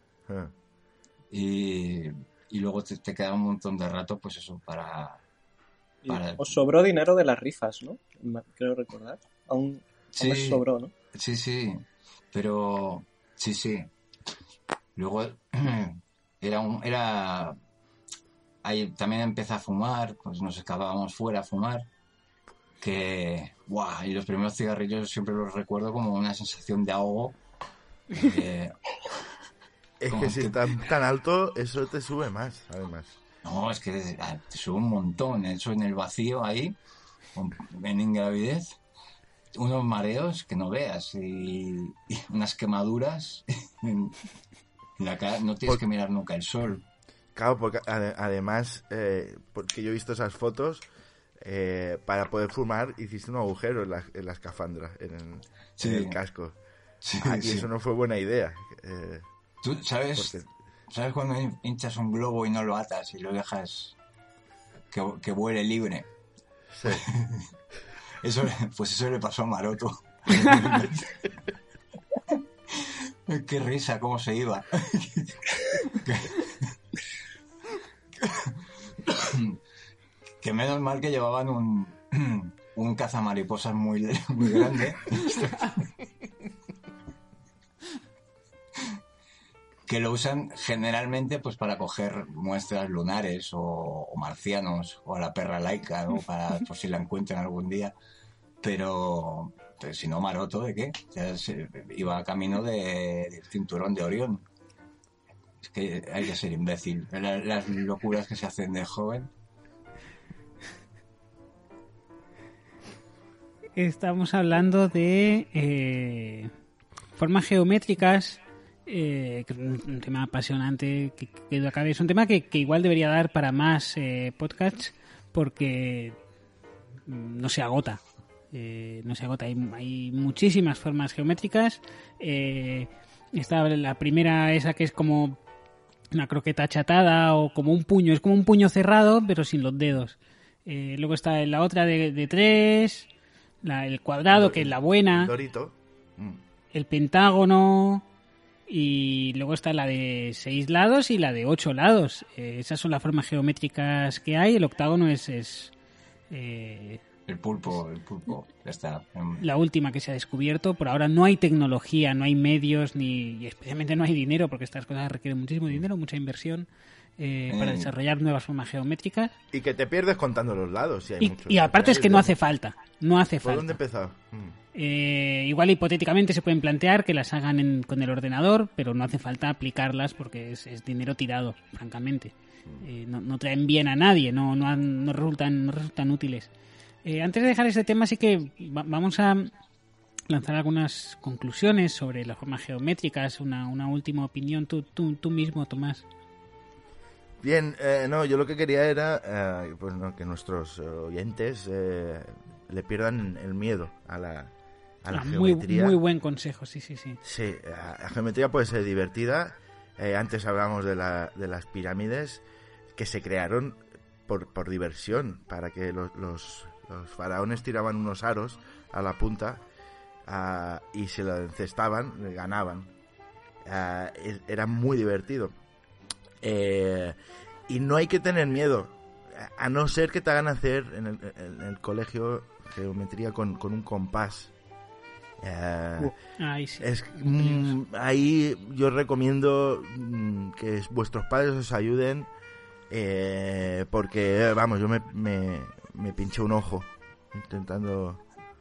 y luego te queda un montón de rato, pues eso, para... Os sobró dinero de las rifas, ¿no? Creo recordar. Aún sí, sobró, ¿no? Sí, pero sí. Luego ahí también empecé a fumar, pues nos escapábamos fuera a fumar, y los primeros cigarrillos siempre los recuerdo como una sensación de ahogo. Es que si estás tan alto, eso te sube más, además. No, es que te sube un montón, eso en el vacío ahí, en ingravidez, unos mareos que no veas y unas quemaduras en la cara, no tienes que mirar nunca el sol. Claro, porque además, porque yo he visto esas fotos, para poder fumar hiciste un agujero en la escafandra, en el casco. Sí, y eso no fue buena idea. ¿Tú sabes cuando hinchas un globo y no lo atas y lo dejas que vuele libre? Sí. Eso le pasó a Maroto. Qué risa, cómo se iba. Que menos mal que llevaban un cazamariposas muy grande. Que lo usan generalmente pues para coger muestras lunares o marcianos, o a la perra laica, ¿no? Por si la encuentran algún día. Pero si no, Maroto, ¿de qué? O sea, iba camino del cinturón de Orión. Es que hay que ser imbécil. Las locuras que se hacen de joven. Estamos hablando de formas geométricas, que es un tema apasionante que acabe. Es un tema que igual debería dar para más podcasts porque no se agota. Hay muchísimas formas geométricas. Está la primera, esa que es como una croqueta achatada o como un puño, es como un puño cerrado pero sin los dedos. Luego está la otra de 3, el cuadrado, que es la buena, Dorito. el pentágono, y luego está la de 6 lados y la de 8 lados. Esas son las formas geométricas que hay. El octágono es El pulpo, ya está. la última que se ha descubierto. Por ahora no hay tecnología, no hay medios, y especialmente no hay dinero, porque estas cosas requieren muchísimo dinero, mucha inversión para desarrollar nuevas formas geométricas. Y que te pierdes contando los lados. Si hay muchos Y aparte es que no detalles. hace falta. No hace ¿Por falta. dónde he empezado? Igual hipotéticamente se pueden plantear que las hagan con el ordenador, pero no hace falta aplicarlas porque es dinero tirado, francamente. No traen bien a nadie, no resultan útiles. Antes de dejar este tema, sí que vamos a lanzar algunas conclusiones sobre las formas geométricas, una última opinión. Tú mismo, Tomás. Bien, no, yo lo que quería era pues no, que nuestros oyentes le pierdan el miedo a la geometría. Muy buen consejo, sí. Sí, la geometría puede ser divertida. Antes hablábamos de las pirámides que se crearon por diversión, para que los faraones tiraban unos aros a la punta y se lo encestaban, ganaban. Era muy divertido. Y no hay que tener miedo, a no ser que te hagan hacer en el colegio geometría con un compás. Ahí sí. Ahí yo recomiendo que vuestros padres os ayuden, porque vamos, yo me pinché un ojo intentando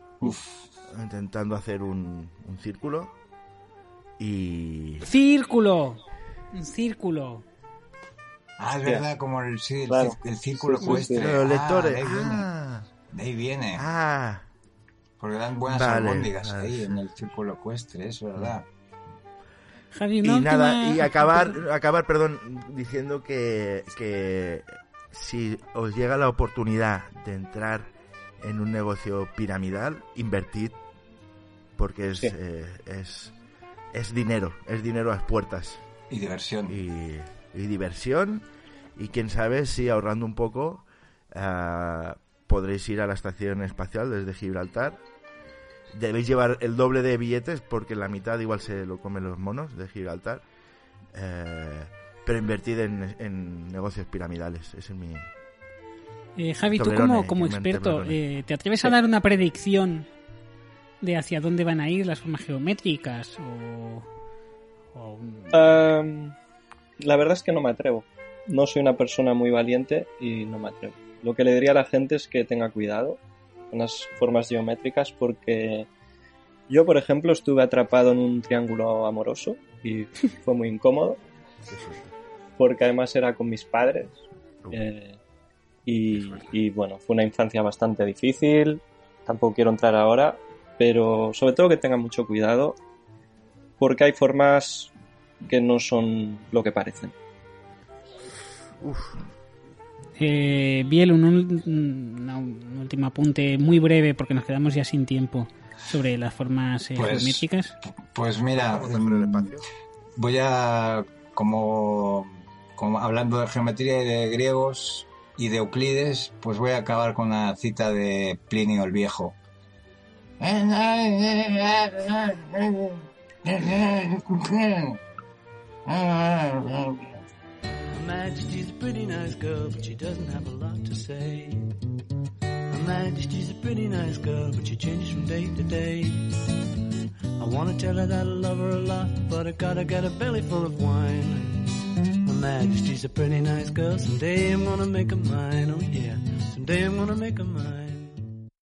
hacer un círculo y... Un círculo. Es verdad, como el círculo Sí, ecuestre. Los lectores. De ahí viene. Porque dan buenas Vale, albóndigas ahí en el círculo ecuestre, es verdad. Javi, Y nada, y acabar, perdón, diciendo que si os llega la oportunidad de entrar en un negocio piramidal, invertid, porque es dinero a las puertas. Y diversión. Y diversión, y quién sabe si ahorrando un poco podréis ir a la estación espacial desde Gibraltar. Debéis llevar el doble de billetes porque la mitad igual se lo comen los monos de Gibraltar, pero invertid en negocios piramidales. Ese es mi... Javi, tú como experto, ¿te atreves a dar una predicción de hacia dónde van a ir las formas geométricas? La verdad es que no me atrevo. No soy una persona muy valiente y no me atrevo. Lo que le diría a la gente es que tenga cuidado con las formas geométricas, porque yo, por ejemplo, estuve atrapado en un triángulo amoroso y fue muy incómodo, porque además era con mis padres. Y bueno, fue una infancia bastante difícil. Tampoco quiero entrar ahora, pero sobre todo que tengan mucho cuidado, porque hay formas que no son lo que parecen. Biel, un último apunte muy breve, porque nos quedamos ya sin tiempo, sobre las formas geométricas. Pues mira, voy a, como hablando de geometría y de griegos y de Euclides, pues voy a acabar con una cita de Plinio el Viejo. Her Majesty's a pretty nice girl, but she doesn't have a lot to say. Her Majesty's a pretty nice girl, but she changes from day to day. I wanna tell her that I love her a lot, but I gotta get a belly full of wine. Her Majesty's a pretty nice girl, someday I'm gonna make her mine, oh yeah, someday I'm gonna make her mine.